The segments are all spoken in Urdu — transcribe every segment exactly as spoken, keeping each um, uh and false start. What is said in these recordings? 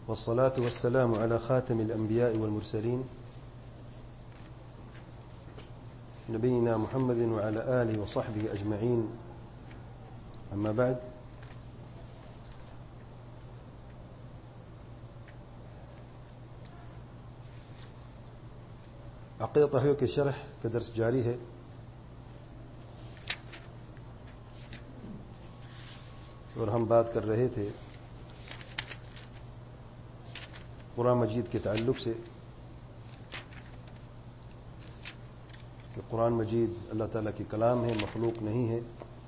والصلاة والسلام على خاتم الأنبياء والمرسلين نبينا محمد وعلى آله وصحبه أجمعين. أما بعد، عقیدہ طحاوی کے شرح کا درس جاری ہے. اور ہم بات کر رہے تھے قرآن مجید کے تعلق سے کہ قرآن مجید اللہ تعالیٰ کی کلام ہے، مخلوق نہیں ہے.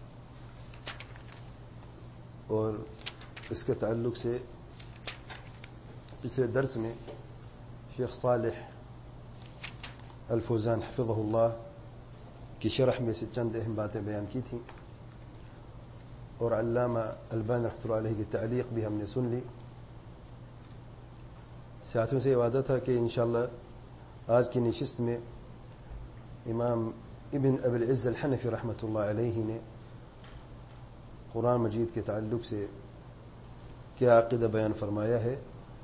اور اس کے تعلق سے پچھلے درس میں شیخ صالح الفوزان حفظہ اللہ کی شرح میں سے چند اہم باتیں بیان کی تھیں، اور علامہ البانی رحمۃ اللہ علیہ کی تعلیق بھی ہم نے سن لی. ساتھیوں سے یہ وعدہ تھا کہ انشاءاللہ آج کی نشست میں امام ابن ابی العز الحنفی رحمۃ اللہ علیہ نے قرآن مجید کے تعلق سے کیا عقیدہ بیان فرمایا ہے.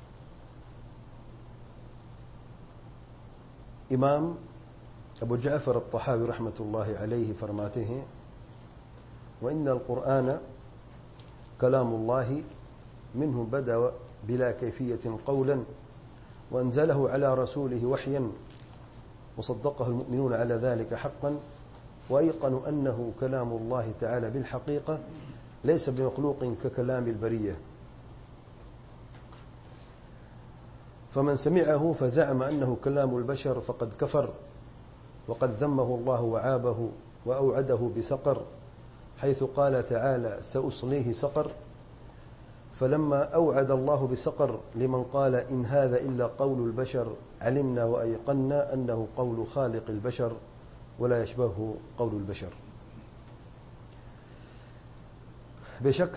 امام ابو جعفر الطحاوی رحمۃ اللہ علیہ فرماتے ہیں: وَإِنَّ الْقُرْآنَ كَلَامُ اللَّهِ مِنْهُ بَدَأَ بِلَا كَيْفِيَّةٍ قَوْلًا وَأَنزَلَهُ عَلَى رَسُولِهِ وَحْيًا وصدقه المؤمنون على ذلك حقا وأيقنوا أنه كلام الله تعالى بالحقيقة ليس بمخلوق ككلام البرية، فمن سمعه فزعم أنه كلام البشر فقد كفر، وقد ذمه الله وعابه وأوعده بسقر، حيث قال تعالى سأصليه سقر. فلما أوعد الله بسقر لمن قال إن هذا إلا قول البشر علمنا وأيقنا أنه قول خالق البشر ولا يشبهه قول البشر. بے شک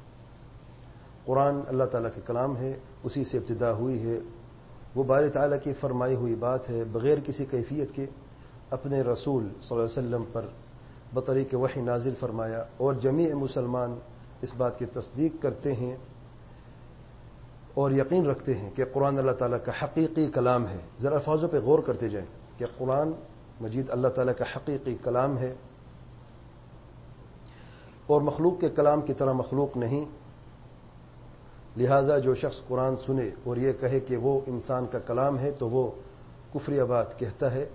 قرآن اللہ تعالیٰ کے کلام ہے، اسی سے ابتدا ہوئی ہے. وہ باری تعالیٰ کی فرمائی ہوئی بات ہے، بغیر کسی کیفیت کے اپنے رسول صلی اللہ علیہ وسلم پر بطریق وحی نازل فرمایا، اور جمیع مسلمان اس بات کی تصدیق کرتے ہیں اور یقین رکھتے ہیں کہ قرآن اللہ تعالیٰ کا حقیقی کلام ہے. ذرا الفاظوں پہ غور کرتے جائیں کہ قرآن مجید اللہ تعالیٰ کا حقیقی کلام ہے اور مخلوق کے کلام کی طرح مخلوق نہیں. لہٰذا جو شخص قرآن سنے اور یہ کہے کہ وہ انسان کا کلام ہے تو وہ کفری بات کہتا ہے،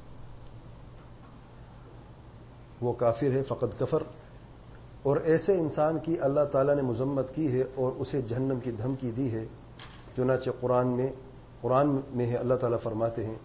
وہ کافر ہے، فقد کفر. اور ایسے انسان کی اللہ تعالیٰ نے مذمت کی ہے اور اسے جہنم کی دھمکی دی ہے. چنانچہ قرآن میں قرآن میں ہے اللہ تعالیٰ فرماتے ہیں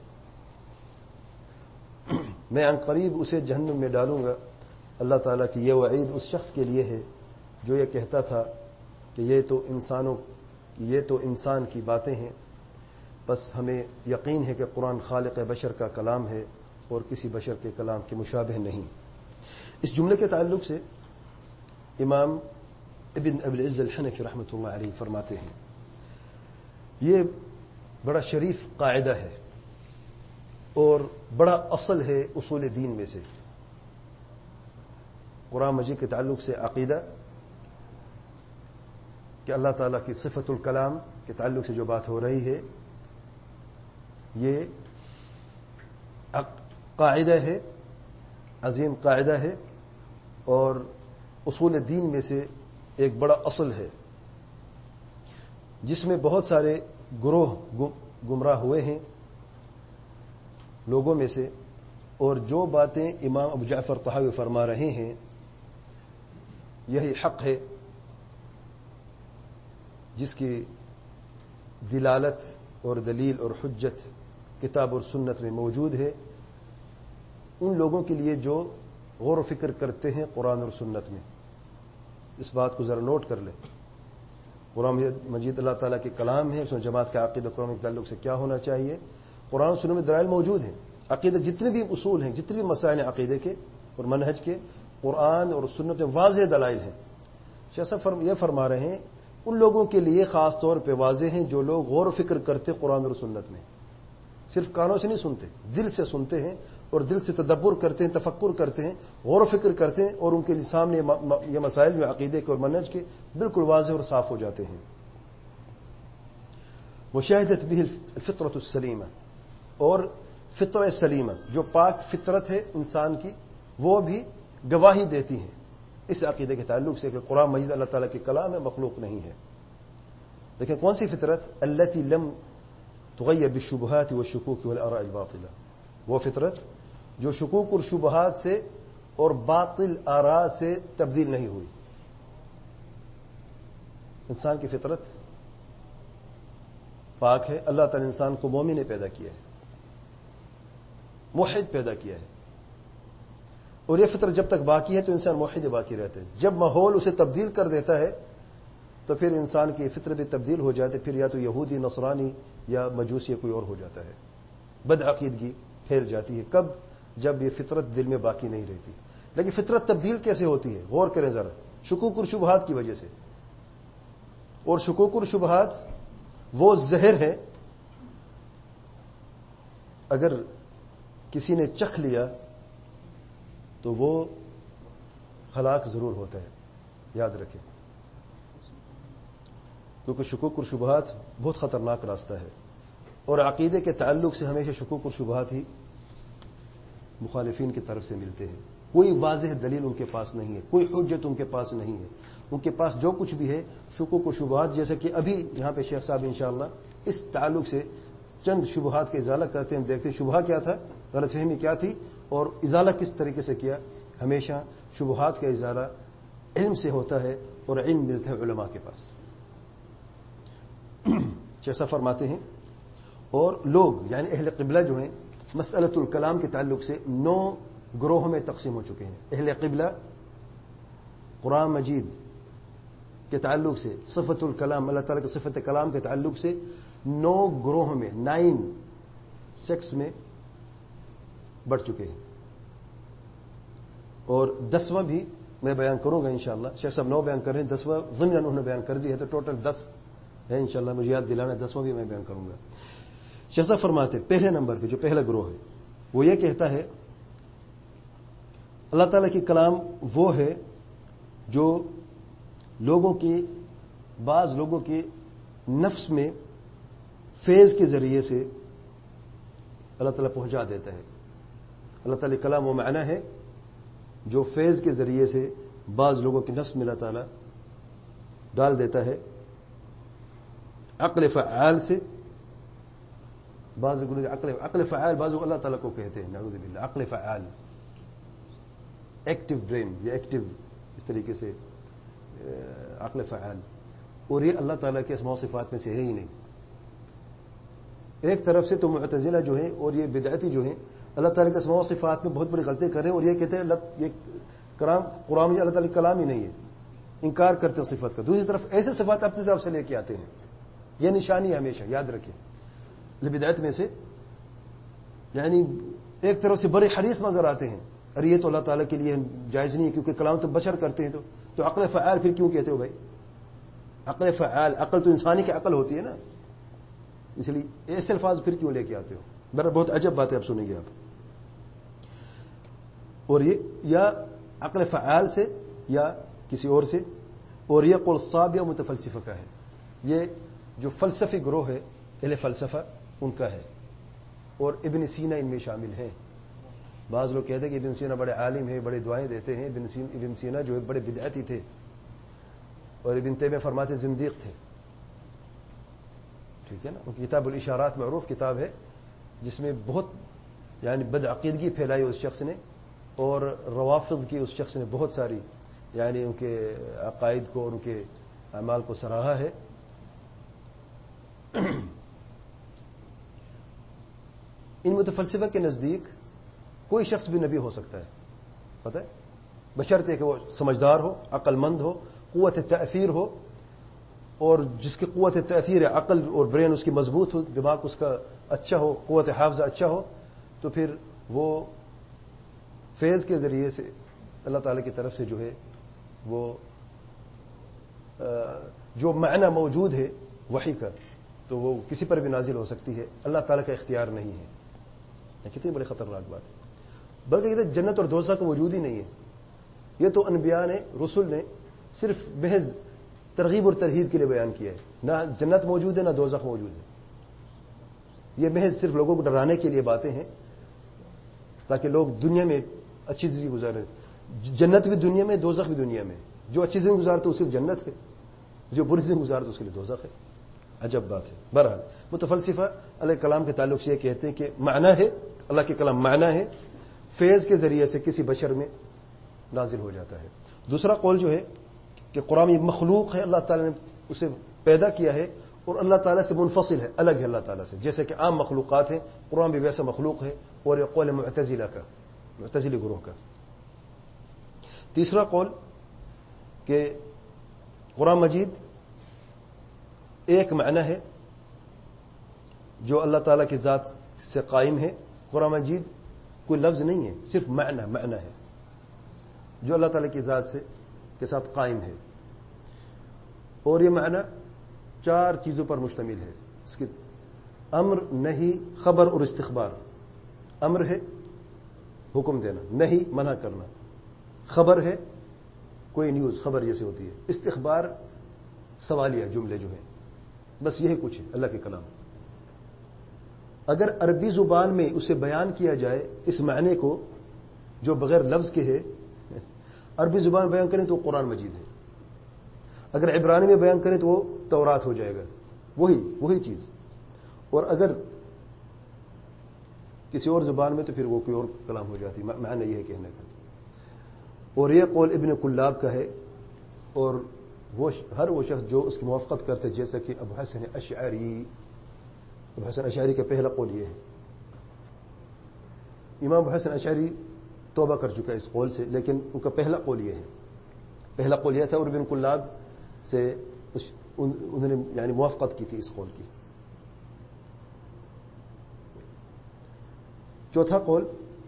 میں عن قریب اسے جہنم میں ڈالوں گا. اللہ تعالیٰ کی یہ وعید اس شخص کے لیے ہے جو یہ کہتا تھا کہ یہ تو انسانوں یہ تو انسان کی باتیں ہیں. بس ہمیں یقین ہے کہ قرآن خالق بشر کا کلام ہے اور کسی بشر کے کلام کے مشابہ نہیں. اس جملے کے تعلق سے امام ابن ابی العز الحنفی رحمۃ اللہ علیہ فرماتے ہیں یہ بڑا شریف قاعدہ ہے اور بڑا اصل ہے اصول دین میں سے. قرآن مجید کے تعلق سے عقیدہ کہ اللہ تعالیٰ کی صفت الکلام کے تعلق سے جو بات ہو رہی ہے یہ قاعدہ ہے، عظیم قاعدہ ہے اور اصول دین میں سے ایک بڑا اصل ہے جس میں بہت سارے گروہ گمراہ ہوئے ہیں لوگوں میں سے. اور جو باتیں امام ابو جعفر طحاوی فرما رہے ہیں یہی حق ہے جس کی دلالت اور دلیل اور حجت کتاب اور سنت میں موجود ہے ان لوگوں کے لیے جو غور و فکر کرتے ہیں قرآن اور سنت میں. اس بات کو ذرا نوٹ کر لیں. قرآن مجید اللہ تعالیٰ کے کلام ہے، اس میں جماعت کا عقیدہ قرآن کے تعلق سے کیا ہونا چاہیے. قرآن و سنت میں دلائل موجود ہیں. عقیدہ جتنے بھی اصول ہیں، جتنے بھی مسائل ہیں عقیدے کے اور منہج کے، قرآن اور سنت میں واضح دلائل ہیں. شیخ صاحب یہ فرما رہے ہیں ان لوگوں کے لیے خاص طور پہ واضح ہیں جو لوگ غور و فکر کرتے قرآن اور سنت میں، صرف کانوں سے نہیں سنتے، دل سے سنتے ہیں اور دل سے تدبر کرتے ہیں، تفکر کرتے ہیں، غور و فکر کرتے ہیں، اور ان کے سامنے یہ مسائل جو عقیدے کے اور منہج کے بالکل واضح اور صاف ہو جاتے ہیں. مشاہدت به الفطرۃ السلیمہ، اور فطرہ سلیمہ جو پاک فطرت ہے انسان کی وہ بھی گواہی دیتی ہیں اس عقیدے کے تعلق سے کہ قرآن مجید اللہ تعالیٰ کے کلام ہے، مخلوق نہیں ہے۔ دیکھیں کون سی فطرت؟ التی لم تغیر بالشبہات والشکوک والآراء الباطلہ، وہ فطرت جو شکوک اور شبہات سے اور باطل آراء سے تبدیل نہیں ہوئی۔ انسان کی فطرت پاک ہے، اللہ تعالی انسان کو مومن نے پیدا کیا ہے، موحد پیدا کیا ہے، اور یہ فطرت جب تک باقی ہے تو انسان موحد باقی رہتا ہے۔ جب ماحول اسے تبدیل کر دیتا ہے تو پھر انسان کی فطرت بھی تبدیل ہو جاتی ہے، پھر یا تو یہودی، نصرانی یا مجوسی یا کوئی اور ہو جاتا ہے، بدعقیدگی پھیل جاتی ہے۔ کب؟ جب یہ فطرت دل میں باقی نہیں رہتی۔ لیکن فطرت تبدیل کیسے ہوتی ہے؟ غور کریں ذرا، شکوک اور شبہات کی وجہ سے۔ اور شکوک اور شبہات وہ زہر ہے، اگر کسی نے چکھ لیا تو وہ ہلاک ضرور ہوتا ہے، یاد رکھیں، کیونکہ شکوک اور شبہات بہت خطرناک راستہ ہے، اور عقیدے کے تعلق سے ہمیشہ شکوک اور شبہات ہی مخالفین کی طرف سے ملتے ہیں۔ کوئی واضح دلیل ان کے پاس نہیں ہے، کوئی حجت ان کے پاس نہیں ہے، ان کے پاس جو کچھ بھی ہے شکوک و شبہات، جیسے کہ ابھی یہاں پہ شیخ صاحب انشاءاللہ اس تعلق سے چند شبہات کا ازالہ کرتے ہیں۔ ہم دیکھتے ہیں شبہہ کیا تھا، غلط فہمی کیا تھی، اور ازالہ کس طریقے سے کیا۔ ہمیشہ شبہات کا ازالہ علم سے ہوتا ہے، اور علم ملتا ہے علماء کے پاس۔ جیسا فرماتے ہیں، اور لوگ یعنی اہل قبلہ جو ہیں مسئلۃ الکلام کے تعلق سے نو گروہوں میں تقسیم ہو چکے ہیں۔ اہل قبلہ قرآن مجید کے تعلق سے، صفت الکلام اللہ تعالیٰ کے صفت کلام کے تعلق سے نو گروہوں میں، نائن سیکس میں بڑھ چکے ہیں، اور دسواں بھی میں بیان کروں گا انشاءاللہ۔ شیخ صاحب نو بیان کر رہے ہیں، دسواں ضمن انہوں نے بیان کر دیا ہے، تو ٹوٹل دس ہے انشاءاللہ، مجھے یاد دلانا، دسواں بھی میں بیان کروں گا۔ شیخ صاحب فرماتے پہلے نمبر پہ جو پہلا گروہ ہے وہ یہ کہتا ہے اللہ تعالیٰ کی کلام وہ ہے جو لوگوں کی، بعض لوگوں کے نفس میں فیض کے ذریعے سے اللہ تعالیٰ پہنچا دیتا ہے۔ اللہ تعالیٰ کلام وہ معنی ہے جو فیض کے ذریعے سے بعض لوگوں کے نفس میں اللہ تعالیٰ ڈال دیتا ہے، عقل فعال سے۔ بعض عقل عقل فعال بعض اللہ تعالیٰ کو کہتے ہیں، نعوذ باللہ، عقل فعال، ایکٹیو برین، یہ ایکٹیو اس طریقے سے عقل فعال، اور یہ اللہ تعالیٰ کے اسماء و صفات میں سے ہے ہی نہیں۔ ایک طرف سے تو معتزلہ جو ہیں اور یہ بدعتی جو ہیں اللہ تعالیٰ کے اسماء و صفات میں بہت بڑی غلطی کر رہے ہیں، اور یہ کہتے ہیں یہ کلام قرآن میں اللہ تعالیٰ کا کلام ہی نہیں ہے، انکار کرتے ہیں صفات کا۔ دوسری طرف ایسے صفات اپنے طرف سے لے کے آتے ہیں، یہ نشانی ہے ہمیشہ یاد رکھیں بدعت میں سے، یعنی ایک طرف سے بڑے حریص نظر آتے ہیں، ارے یہ تو اللہ تعالیٰ کے لیے جائز نہیں ہے کیونکہ کلام تو بشر کرتے ہیں، تو تو عقل فعال پھر کیوں کہتے ہو بھائی؟ عقل فعال، عقل تو انسانی کی عقل ہوتی ہے نا، اس لیے ایسے الفاظ پھر کیوں لے کے آتے ہو؟ بڑا بہت عجب بات ہے، آپ سنیں گے آپ۔ اور یہ یا عقل فعال سے یا کسی اور سے، اور یہ قول صابیہ متفلسفہ کا ہے، یہ جو فلسفی گروہ ہے اہل فلسفہ ان کا ہے، اور ابن سینا ان میں شامل ہیں۔ بعض لوگ کہتے ہیں کہ ابن سینا بڑے عالم ہیں، بڑے دعائیں دیتے ہیں۔ ابن سینا ابن سینا جو ہے بڑے بدعتی تھے، اور ابن تیمیہ فرماتے زندیق تھے، ٹھیک ہے نا۔ ان کی کتاب الاشارات معروف کتاب ہے، جس میں بہت یعنی بدعقیدگی پھیلائی اس شخص نے، اور روافض کی اس شخص نے بہت ساری یعنی ان کے عقائد کو اور ان کے اعمال کو سراہا ہے۔ ان متفلسفہ کے نزدیک کوئی شخص بھی نبی ہو سکتا ہے، پتہ ہے، بشرطے کہ وہ سمجھدار ہو، عقل مند ہو، قوت تأثیر ہو، اور جس کی قوت تأثیر ہے عقل اور برین اس کی مضبوط ہو، دماغ اس کا اچھا ہو، قوت حافظہ اچھا ہو، تو پھر وہ فیض کے ذریعے سے اللہ تعالیٰ کی طرف سے جو ہے وہ جو معنی موجود ہے وحی کا، تو وہ کسی پر بھی نازل ہو سکتی ہے، اللہ تعالیٰ کا اختیار نہیں ہے۔ یہ کتنی بڑی خطرناک بات ہے۔ بلکہ یہ جنت اور دوزخ کا وجود ہی نہیں ہے، یہ تو انبیاء نے، رسول نے صرف محض ترغیب اور ترہیب کے لیے بیان کیا ہے، نہ جنت موجود ہے نہ دوزخ موجود ہے۔ یہ محض صرف لوگوں کو ڈرانے کے لیے باتیں ہیں تاکہ لوگ دنیا میں اچھی زندگی گزارے. جنت بھی دنیا میں, دوزخ بھی دنیا میں. جو اچھی زندگی گزارتے اس کے لیے جنت ہے, جو بری زندگی گزارتے اس کے لیے دوزخ ہے. عجب بات ہے. بہرحال متفلسفہ علیہ کلام کے تعلق سے یہ کہتے ہیں کہ معنی ہے, اللہ کے کلام معنی ہے, فیض کے ذریعے سے کسی بشر میں نازل ہو جاتا ہے. دوسرا قول جو ہے کہ قرآن یہ مخلوق ہے, اللہ تعالیٰ نے اسے پیدا کیا ہے اور اللہ تعالیٰ سے منفصل ہے, الگ ہے اللہ تعالیٰ سے, جیسے کہ عام مخلوقات ہیں, قرآن بھی ویسا مخلوق ہے. اور یہ قول معتزلہ کا, معتزلی گروہ کا. تیسرا قول کہ قرآن مجید ایک معنی ہے جو اللہ تعالیٰ کی ذات سے قائم ہے. قرآن مجید کوئی لفظ نہیں ہے, صرف معنی معنی ہے جو اللہ تعالیٰ کی ذات سے کے ساتھ قائم ہے. اور یہ معنی چار چیزوں پر مشتمل ہے. اس کے امر, نہی, خبر اور استخبار. امر ہے حکم دینا, نہی منع کرنا, خبر ہے کوئی نیوز خبر جیسے ہوتی ہے, استخبار سوالیہ جملے جو ہیں. بس یہی کچھ ہے اللہ کے کلام. اگر عربی زبان میں اسے بیان کیا جائے اس معنی کو جو بغیر لفظ کے ہے, عربی زبان بیان کریں تو وہ قرآن مجید ہے. اگر عبرانی میں بیان کریں تو وہ تورات ہو جائے گا, وہی وہی چیز. اور اگر کسی اور زبان میں تو پھر وہ کوئی اور کلام ہو جاتی. معنی یہ ہے کہنے کا. اور یہ قول ابن کلاب کا ہے, اور وہ ہر وہ شخص جو اس کی موافقت کرتے, جیسا کہ ابو حسن اشعری, ابو حسن اشعری کا پہلا قول یہ ہے. امام ابو حسن اشعری توبہ کر چکا ہے اس قول سے, لیکن ان کا پہلا قول یہ ہے. پہلا قول یہ تھا, اور ابن کلاب سے انہوں نے یعنی موافقت کی تھی اس قول کی. چوتھا قول,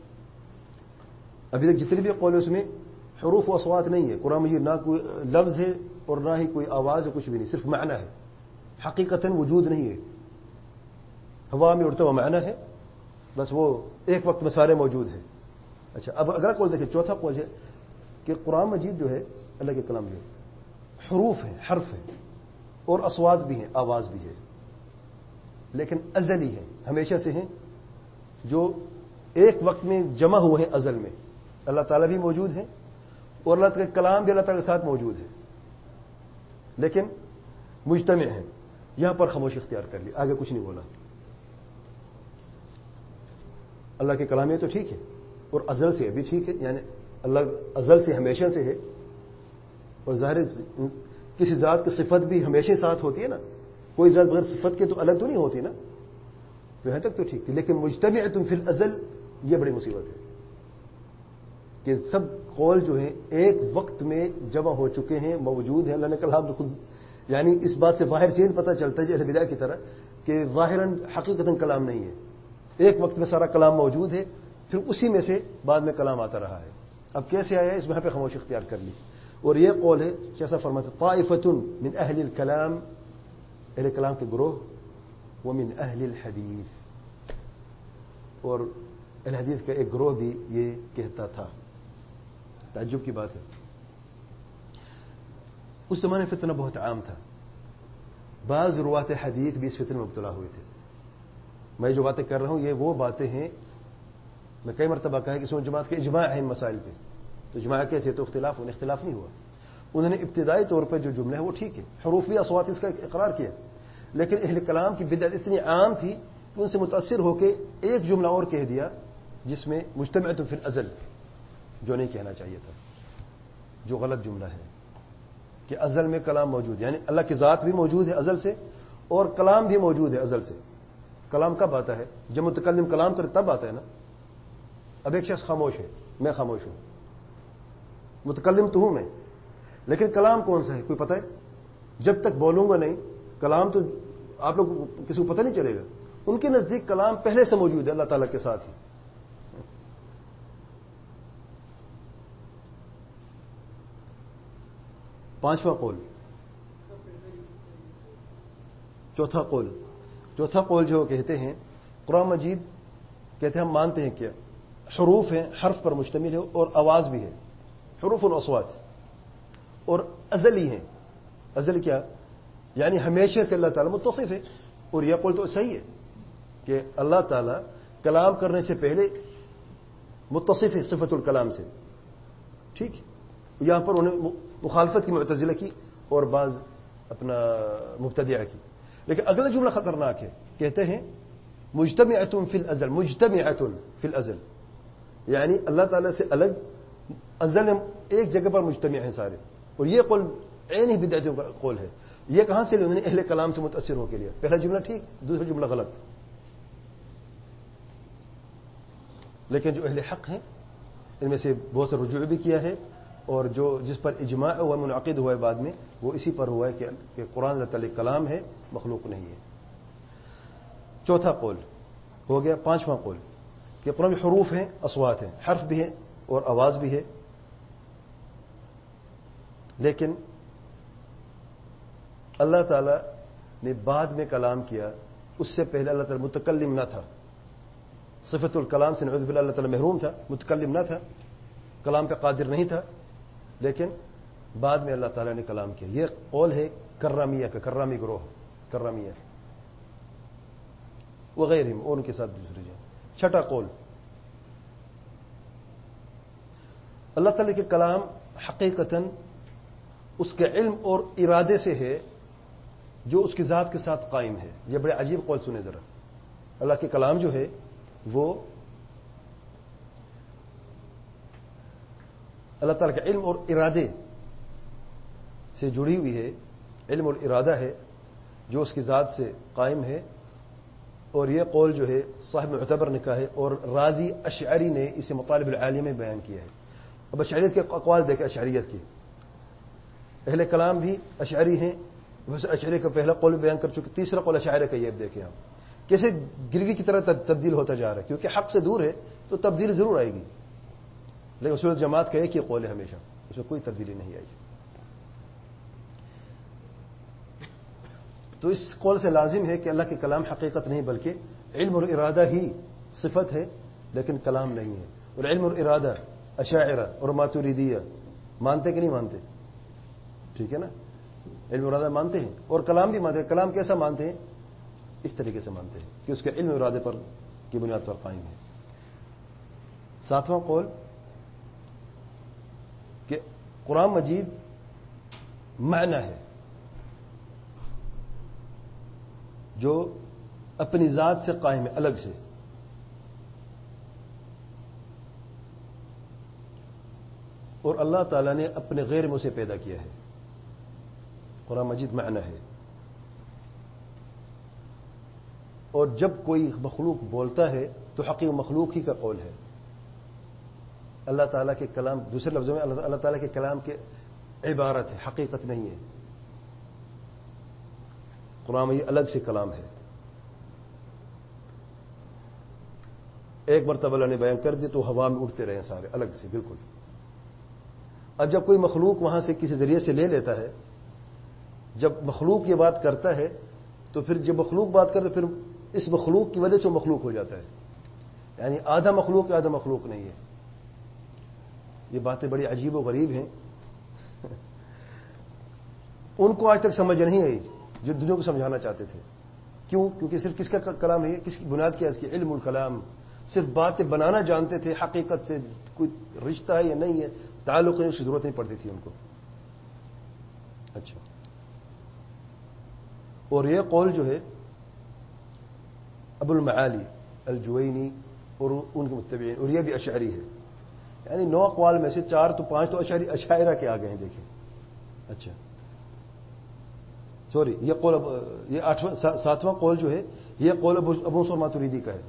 ابھی تک جتنے بھی قول ہیں اس میں حروف و اصوات نہیں ہے. قرآن مجید نہ کوئی لفظ ہے اور نہ ہی کوئی آواز ہے, کچھ بھی نہیں, صرف معنی ہے. حقیقتاً وجود نہیں ہے, ہوا میں اڑتا ہوا معنی ہے, بس وہ ایک وقت میں سارے موجود ہیں. اچھا, اب اگلا قول دیکھیں, چوتھا قول ہے کہ قرآن مجید جو ہے اللہ کے کلام جو ہے حروف ہیں, حرف ہیں, اور اصوات بھی ہیں, آواز بھی ہے, لیکن ازلی ہیں, ہمیشہ سے ہیں, جو ایک وقت میں جمع ہوئے ہیں ازل میں. اللہ تعالیٰ بھی موجود ہے اور اللہ تعالیٰ کا کلام بھی اللہ تعالیٰ کے ساتھ موجود ہے, لیکن مجتمع ہے. یہاں پر خاموشی اختیار کر لی, آگے کچھ نہیں بولا. اللہ کے کلام یہ تو ٹھیک ہے, اور ازل سے بھی ٹھیک ہے, یعنی اللہ ازل سے ہمیشہ سے ہے, اور ظاہر کسی ذات کی صفت بھی ہمیشہ ساتھ ہوتی ہے نا, کوئی ذات بغیر صفت کے تو الگ تو نہیں ہوتی نا, تو یہاں تک تو ٹھیک تھی. لیکن مجتمع تم فی الازل, یہ بڑی مصیبت ہے کہ سب قول جو ہیں ایک وقت میں جمع ہو چکے ہیں, موجود ہیں. اللہ نے کلام تو خود یعنی اس بات سے ظاہر سے پتہ چلتا ہے اہل بدع کی طرح کہ ظاہراً حقیقتاً کلام نہیں ہے. ایک وقت میں سارا کلام موجود ہے, پھر اسی میں سے بعد میں کلام آتا رہا ہے. اب کیسے آیا ہے, اس میں یہاں پہ خاموشی اختیار کر لی. اور یہ قول ہے جیسا فرماتا طائفۃ من اہل الکلام, اہل کلام کے گروہ, ومن اہل الحدیث, اور اہل حدیث کا ایک گروہ بھی یہ کہتا تھا. تعجب کی بات ہے, اس زمانے فتنہ بہت عام تھا. بعض روات حدیث بھی اس فتنہ میں مبتلا ہوئے تھے. میں جو باتیں کر رہا ہوں یہ وہ باتیں ہیں, میں کئی مرتبہ کہا کہ سنت جماعت کے اجماع ہے ان مسائل پہ. تو اجماع کیسے, تو اختلاف انہیں اختلاف نہیں ہوا. انہوں نے ابتدائی طور پر جو جملہ ہے وہ ٹھیک ہے, حروف بھی اصوات اس کا اقرار کیا, لیکن اہل کلام کی بدعت اتنی عام تھی کہ ان سے متاثر ہو کے ایک جملہ اور کہہ دیا جس میں مجتمع فی الازل, جو نہیں کہنا چاہیے تھا, جو غلط جملہ ہے کہ ازل میں کلام موجود, یعنی اللہ کی ذات بھی موجود ہے ازل سے, اور کلام بھی موجود ہے ازل سے. کلام کب آتا ہے, جب متکلم کلام کرے تب آتا ہے نا. اب ایک شخص خاموش ہے, میں خاموش ہوں, متکلم تو ہوں میں, لیکن کلام کون سا ہے کوئی پتہ ہے؟ جب تک بولوں گا نہیں کلام, تو آپ لوگ کسی کو پتہ نہیں چلے گا. ان کے نزدیک کلام پہلے سے موجود ہے اللہ تعالیٰ کے ساتھ ہی. پانچواں قول, چوتھا قول چوتھا قول جو کہتے ہیں قرآن مجید کہتے ہیں ہم مانتے ہیں کیا حروف ہیں, حرف پر مشتمل ہے, اور آواز بھی ہے, حروف و اصوات, اور ازلی ہیں. ازل کیا یعنی ہمیشہ سے اللہ تعالیٰ متصف ہے. اور یہ قول تو صحیح ہے کہ اللہ تعالی کلام کرنے سے پہلے متصف ہے صفت الکلام سے. ٹھیک ہے. یہاں پر انہیں مخالفت کی معتزلہ کی اور بعض اپنا مبتدعہ کی. لیکن اگلا جملہ خطرناک ہے. کہتے ہیں مجتمعۃ فی الازل، مجتمعۃ فی الازل، یعنی اللہ تعالیٰ سے الگ ازل میں ایک جگہ پر مجتمع ہیں سارے. اور یہ قول عین ہی بدعتوں کا قول ہے. یہ کہاں سے انہوں نے اہل کلام سے متاثر ہو کے لیا. پہلا جملہ ٹھیک، دوسرا جملہ غلط. لیکن جو اہل حق ہیں ان میں سے بہت سے رجوع بھی کیا ہے، اور جو جس پر اجماع ہوا منعقد ہوا ہے بعد میں وہ اسی پر ہوا ہے کہ, کہ قرآن اللہ تعالی کلام ہے، مخلوق نہیں ہے. چوتھا قول ہو گیا. پانچواں قول کہ قرآن میں حروف ہیں، اصوات ہیں، حرف بھی ہیں اور آواز بھی ہے. لیکن اللہ تعالی نے بعد میں کلام کیا، اس سے پہلے اللہ تعالی متکلم نہ تھا. صفت الکلام سے نعوذ باللہ اللہ تعالی محروم تھا، متکلم نہ تھا، کلام پہ قادر نہیں تھا. لیکن بعد میں اللہ تعالی نے کلام کیا. یہ قول ہے کرامیہ کا، کرامی گروہ، کرامیہ وغیرہ اور ان کے ساتھ دوسری جگہ. چھٹا قول اللہ تعالی کے کلام حقیقتاً اس کے علم اور ارادے سے ہے جو اس کی ذات کے ساتھ قائم ہے. یہ بڑے عجیب قول سنیں ذرا. اللہ کے کلام جو ہے وہ اللہ تعالیٰ کے علم اور ارادے سے جڑی ہوئی ہے. علم اور ارادہ ہے جو اس کی ذات سے قائم ہے. اور یہ قول جو ہے صاحب معتبر نے کہا ہے، اور رازی اشعری نے اسے مطالب العالیہ میں بیان کیا ہے. اب اشعریت کے اقوال دیکھیں. اشعریت کے اہل کلام بھی اشعری ہیں. اشعری کا پہلا قول بیان کر چکے. تیسرا قول اشاعرہ کا یہ دیکھیں آپ کیسے گرگی کی طرح تبدیل ہوتا جا رہا ہے. کیونکہ حق سے دور ہے تو تبدیلی ضرور آئے گی، لیکن اصول جماعت کا ایک ہی قول ہے ہمیشہ، اس میں کوئی تبدیلی نہیں آئی. تو اس قول سے لازم ہے کہ اللہ کے کلام حقیقت نہیں بلکہ علم اور ارادہ ہی صفت ہے، لیکن کلام نہیں ہے. اور علم اور ارادہ اشاعرہ اور ماتوریدیہ مانتے کہ نہیں مانتے؟ ٹھیک ہے نا. علم اور ارادہ مانتے ہیں اور کلام بھی مانتے ہیں. کلام کیسا مانتے ہیں؟ اس طریقے سے مانتے ہیں کہ اس کے علم اور ارادے پر کی بنیاد پر قائم ہے. ساتواں قول کہ قرآن مجید معنی ہے جو اپنی ذات سے قائم ہے، الگ سے. اور اللہ تعالیٰ نے اپنے غیر میں اسے پیدا کیا ہے. قرآن مجید معنی ہے. اور جب کوئی مخلوق بولتا ہے تو حقیقی مخلوق ہی کا قول ہے. اللہ تعالیٰ کے کلام دوسرے لفظوں میں اللہ تعالیٰ کے کلام کے عبارت ہے، حقیقت نہیں ہے. قرآن مجید الگ سے کلام ہے. ایک مرتبہ اللہ نے بیان کر دیا تو ہوا میں اڑتے رہے سارے الگ سے بالکل. اب جب کوئی مخلوق وہاں سے کسی ذریعے سے لے لیتا ہے، جب مخلوق یہ بات کرتا ہے تو پھر جب مخلوق بات کرتا ہے پھر اس مخلوق کی وجہ سے وہ مخلوق ہو جاتا ہے. یعنی آدھا مخلوق آدھا مخلوق نہیں ہے. یہ باتیں بڑی عجیب و غریب ہیں. ان کو آج تک سمجھ نہیں آئی جو دنیا کو سمجھانا چاہتے تھے. کیوں؟ کیونکہ صرف کس کا کلام ہے، کس کی بنیاد کیا ہے؟ اس کی علم الکلام. صرف باتیں بنانا جانتے تھے، حقیقت سے کوئی رشتہ ہے یا نہیں ہے، تعلق نہیں، اس کی ضرورت نہیں پڑتی تھی ان کو. اچھا. اور یہ قول جو ہے ابو المعالی الجوینی اور ان کے متبعین، اور یہ بھی اشعری ہے. یعنی نو اقوال میں سے چار تو پانچ تو اشعری اشاعرہ کے آگے ہیں. دیکھیں. اچھا سوری یہ قول یہ آٹھواں ساتواں قول جو ہے یہ قول ابو منصور ماتوریدی کا ہے.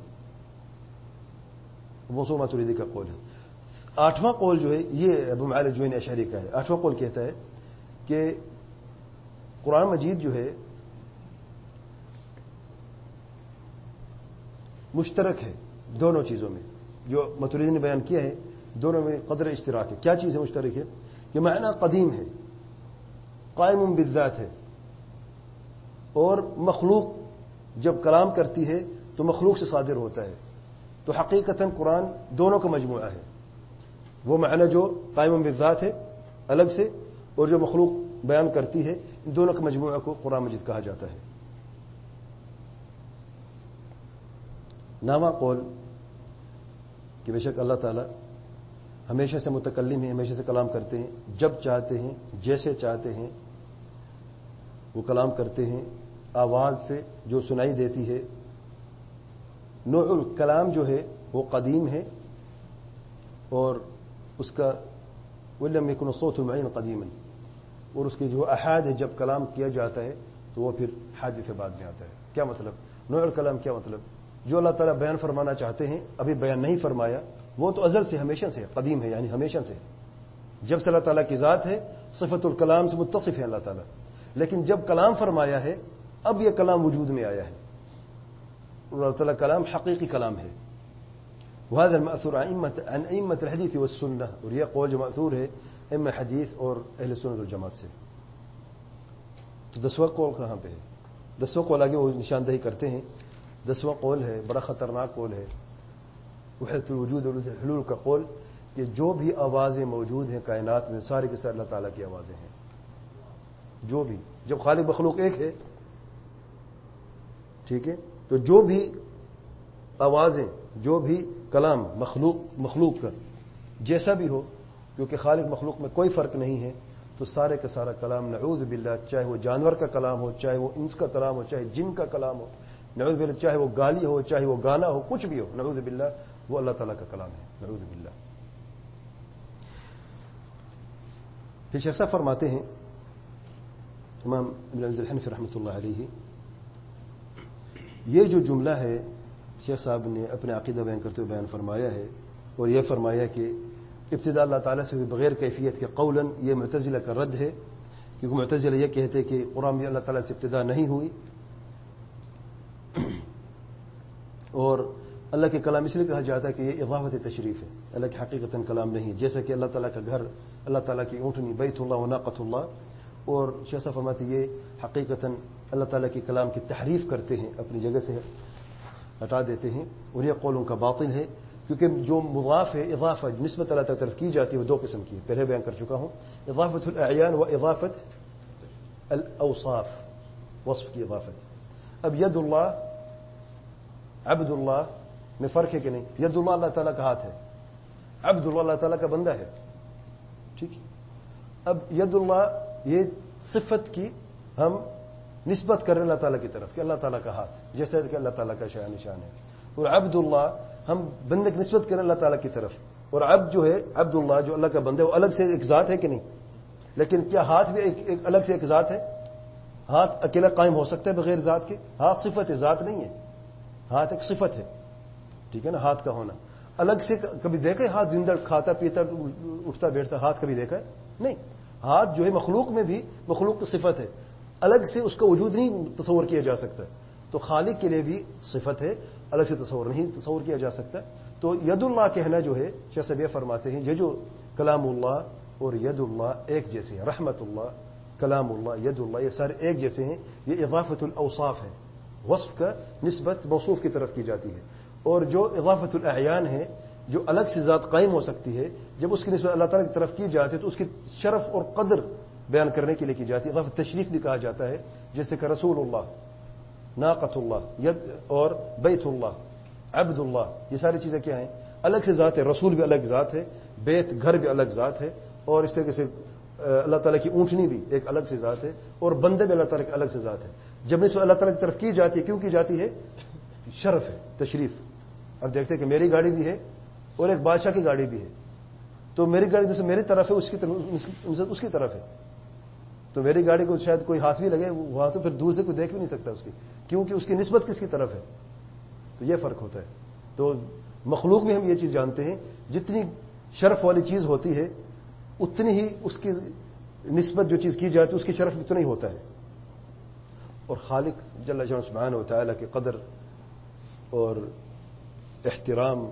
ابو منصور ماتوریدی کا قول ہے. آٹھواں قول جو ہے یہ ابو معالی الجوینی اشعری کا ہے. آٹھواں قول کہتا ہے کہ قرآن مجید جو ہے مشترک ہے دونوں چیزوں میں. جو ماتوریدی نے بیان کیا ہے دونوں میں قدر اشتراک ہے. کیا چیز ہے مشترک ہے؟ کہ معنی قدیم ہے، قائم بالذات ہے، اور مخلوق جب کلام کرتی ہے تو مخلوق سے صادر ہوتا ہے. تو حقیقتاً قرآن دونوں کا مجموعہ ہے. وہ معنی جو قائم بالذات ہے الگ سے، اور جو مخلوق بیان کرتی ہے، ان دونوں کے مجموعہ کو قرآن مجید کہا جاتا ہے. نامہ قول کہ بے شک اللہ تعالیٰ ہمیشہ سے متکلم ہیں، ہمیشہ سے کلام کرتے ہیں، جب چاہتے ہیں جیسے چاہتے ہیں وہ کلام کرتے ہیں، آواز سے جو سنائی دیتی ہے۔ نوع الکلام جو ہے وہ قدیم ہے، اور اس کا وَلَمْ يَكُنِ الصَّوْتُ الْمُعِينُ قَدِيمًا، اور اس کی جو احاد ہے جب کلام کیا جاتا ہے تو وہ پھر حادث بعد میں آتا ہے۔ کیا مطلب نوع الکلام؟ کیا مطلب جو اللہ تعالیٰ بیان فرمانا چاہتے ہیں ابھی بیان نہیں فرمایا، وہ تو ازل سے ہمیشہ سے قدیم ہے، یعنی ہمیشہ سے جب سے اللہ تعالیٰ کی ذات ہے، صفت الکلام سے متصف ہے اللہ تعالیٰ، لیکن جب کلام فرمایا ہے اب یہ کلام وجود میں آیا ہے، اللہ تعالیٰ کلام حقیقی کلام ہے۔ وهذا المأثور عن أئمة الحديث والسنة، اور یہ قول جو مأثور ہے ائمہ حدیث اور اہل سنت والجماعت سے۔ تو دسواں قول کہاں پہ ہے؟ دسواں قول آگے وہ نشاندہی کرتے ہیں۔ دسواں قول ہے بڑا خطرناک قول ہے، وحدت الوجود اور حلول کا قول، کہ جو بھی آوازیں موجود ہیں کائنات میں سارے کے سارے اللہ تعالیٰ کی آوازیں ہیں۔ جو بھی، جب خالق مخلوق ایک ہے، ٹھیک ہے، تو جو بھی آوازیں، جو بھی کلام مخلوق مخلوق کا جیسا بھی ہو، کیونکہ خالق مخلوق میں کوئی فرق نہیں ہے، تو سارے کا سارا کلام نعوذ باللہ، چاہے وہ جانور کا کلام ہو، چاہے وہ انس کا کلام ہو، چاہے جن کا کلام ہو، نعوذ باللہ، چاہے وہ گالی ہو، چاہے وہ گانا ہو، کچھ بھی ہو، نعوذ باللہ، وہ اللہ تعالیٰ کا کلام ہے، نعوذ باللہ۔ پھر شیخ صاحب فرماتے ہیں، امام ابن عبد الحنفی رحمۃ اللہ علیہ، یہ جو جملہ ہے شیخ صاحب نے اپنے عقیدہ بیان کرتے ہوئے بیان فرمایا ہے، اور یہ فرمایا کہ ابتدا اللہ تعالیٰ سے بغیر کیفیت کے قولاً، یہ معتزلہ کا رد ہے، کیونکہ معتزلہ یہ کہتے کہ قرآن میں اللہ تعالیٰ سے ابتدا نہیں ہوئی، اور اللہ کے کلام اس لیے کہا جاتا ہے کہ یہ اضافت تشریف ہے، اللہ کی حقیقتاً کلام نہیں، جیسا کہ اللہ تعالیٰ کا گھر، اللہ تعالیٰ کی اونٹنی بیت اللہ و ناقۃ اللہ، اور شیخ صاحب فرماتے یہ حقیقتاً اللہ تعالیٰ کے کلام کی تحریف کرتے ہیں، اپنی جگہ سے ہٹا دیتے ہیں، اور یہ قولوں کا باطل ہے، کیونکہ جو مضاف ہے، اضافہ نسبت اللہ تعالیٰ طرف کی جاتی ہے وہ دو قسم کی ہے، پہلے بیان کر چکا ہوں، اضافت الاعیان و اضافت الاوصاف، وصف کی اضافت۔ اب ید اللہ، عبد اللہ میں فرق ہے کہ نہیں؟ ید اللہ اللہ تعالیٰ کا ہاتھ ہے، عبد اللہ اللہ تعالیٰ کا بندہ ہے، ٹھیک ہے۔ اب ید اللہ یہ صفت کی ہم نسبت کر رہے اللہ تعالیٰ کی طرف کہ اللہ تعالیٰ کا ہاتھ، جیسے کہ اللہ تعالیٰ کا شان نشان ہے، اور عبد اللہ ہم بندے کی نسبت کریں اللہ تعالیٰ کی طرف، اور عبد جو ہے، عبد اللہ جو اللہ کا بندہ ہے، وہ الگ سے ایک ذات ہے کہ نہیں؟ لیکن کیا ہاتھ بھی ایک, ایک الگ سے ایک ذات ہے؟ ہاتھ اکیلا قائم ہو سکتا ہے بغیر ذات کے؟ ہاتھ صفت ہے، ذات نہیں ہے، ہاتھ ایک صفت ہے، ٹھیک ہے نا؟ ہاتھ کا ہونا الگ سے کبھی دیکھا ہے ہاتھ زندہ کھاتا پیتا اٹھتا بیٹھتا ہاتھ کبھی دیکھا ہے؟ نہیں۔ ہاتھ جو ہے مخلوق میں بھی مخلوق کی صفت ہے، الگ سے اس کا وجود نہیں تصور کیا جا سکتا، تو خالق کے لیے بھی صفت ہے، الگ سے تصور نہیں تصور کیا جا سکتا۔ تو ید اللہ کہنا جو ہے، شیخ صاحب یہ فرماتے ہیں یہ جو کلام اللہ اور ید اللہ ایک جیسے ہیں، رحمت اللہ، کلام اللہ، ید اللہ، یہ سارے ایک جیسے ہیں، یہ اضافت الاوصاف ہے، وصف کا نسبت موصوف کی طرف کی جاتی ہے، اور جو اضافت الاعیان ہے، جو الگ سے ذات قائم ہو سکتی ہے، جب اس کی نسبت اللہ تعالیٰ کی طرف کی جاتی ہے تو اس کی شرف اور قدر بیان کرنے کے لیے کی جاتی ہے، اضافت تشریف بھی کہا جاتا ہے، جیسے کہ رسول اللہ، ناقۃ اللہ، ید اور بیت اللہ، عبد اللہ، یہ ساری چیزیں کیا ہیں؟ الگ سے ذات ہے، رسول بھی الگ ذات ہے، بیت گھر بھی الگ ذات ہے، اور اس طریقے سے اللہ تعالیٰ کی اونٹنی بھی ایک الگ سے ذات ہے، اور بندے بھی اللہ تعالیٰ کی الگ سے ذات ہے۔ جب اس میں اللہ تعالیٰ کی طرف کی جاتی ہے، کیوں کی جاتی ہے؟ شرف ہے، تشریف۔ اب دیکھتے ہیں کہ میری گاڑی بھی ہے اور ایک بادشاہ کی گاڑی بھی ہے، تو میری گاڑی جیسے میری طرف ہے، اس کی طرف اس کی طرف ہے، تو میری گاڑی کو شاید کوئی ہاتھ بھی لگے وہاں تو پھر دور سے کوئی دیکھ بھی نہیں سکتا اس کی، کیونکہ اس کی نسبت کس کی طرف ہے، تو یہ فرق ہوتا ہے۔ تو مخلوق میں ہم یہ چیز جانتے ہیں، جتنی شرف والی چیز ہوتی ہے اتنی ہی اس کی نسبت جو چیز کی جاتی ہے اس کی شرف اتنا ہی ہوتا ہے، اور خالق جل جلالہ سبحانہ و تعالیٰ کے قدر اور احترام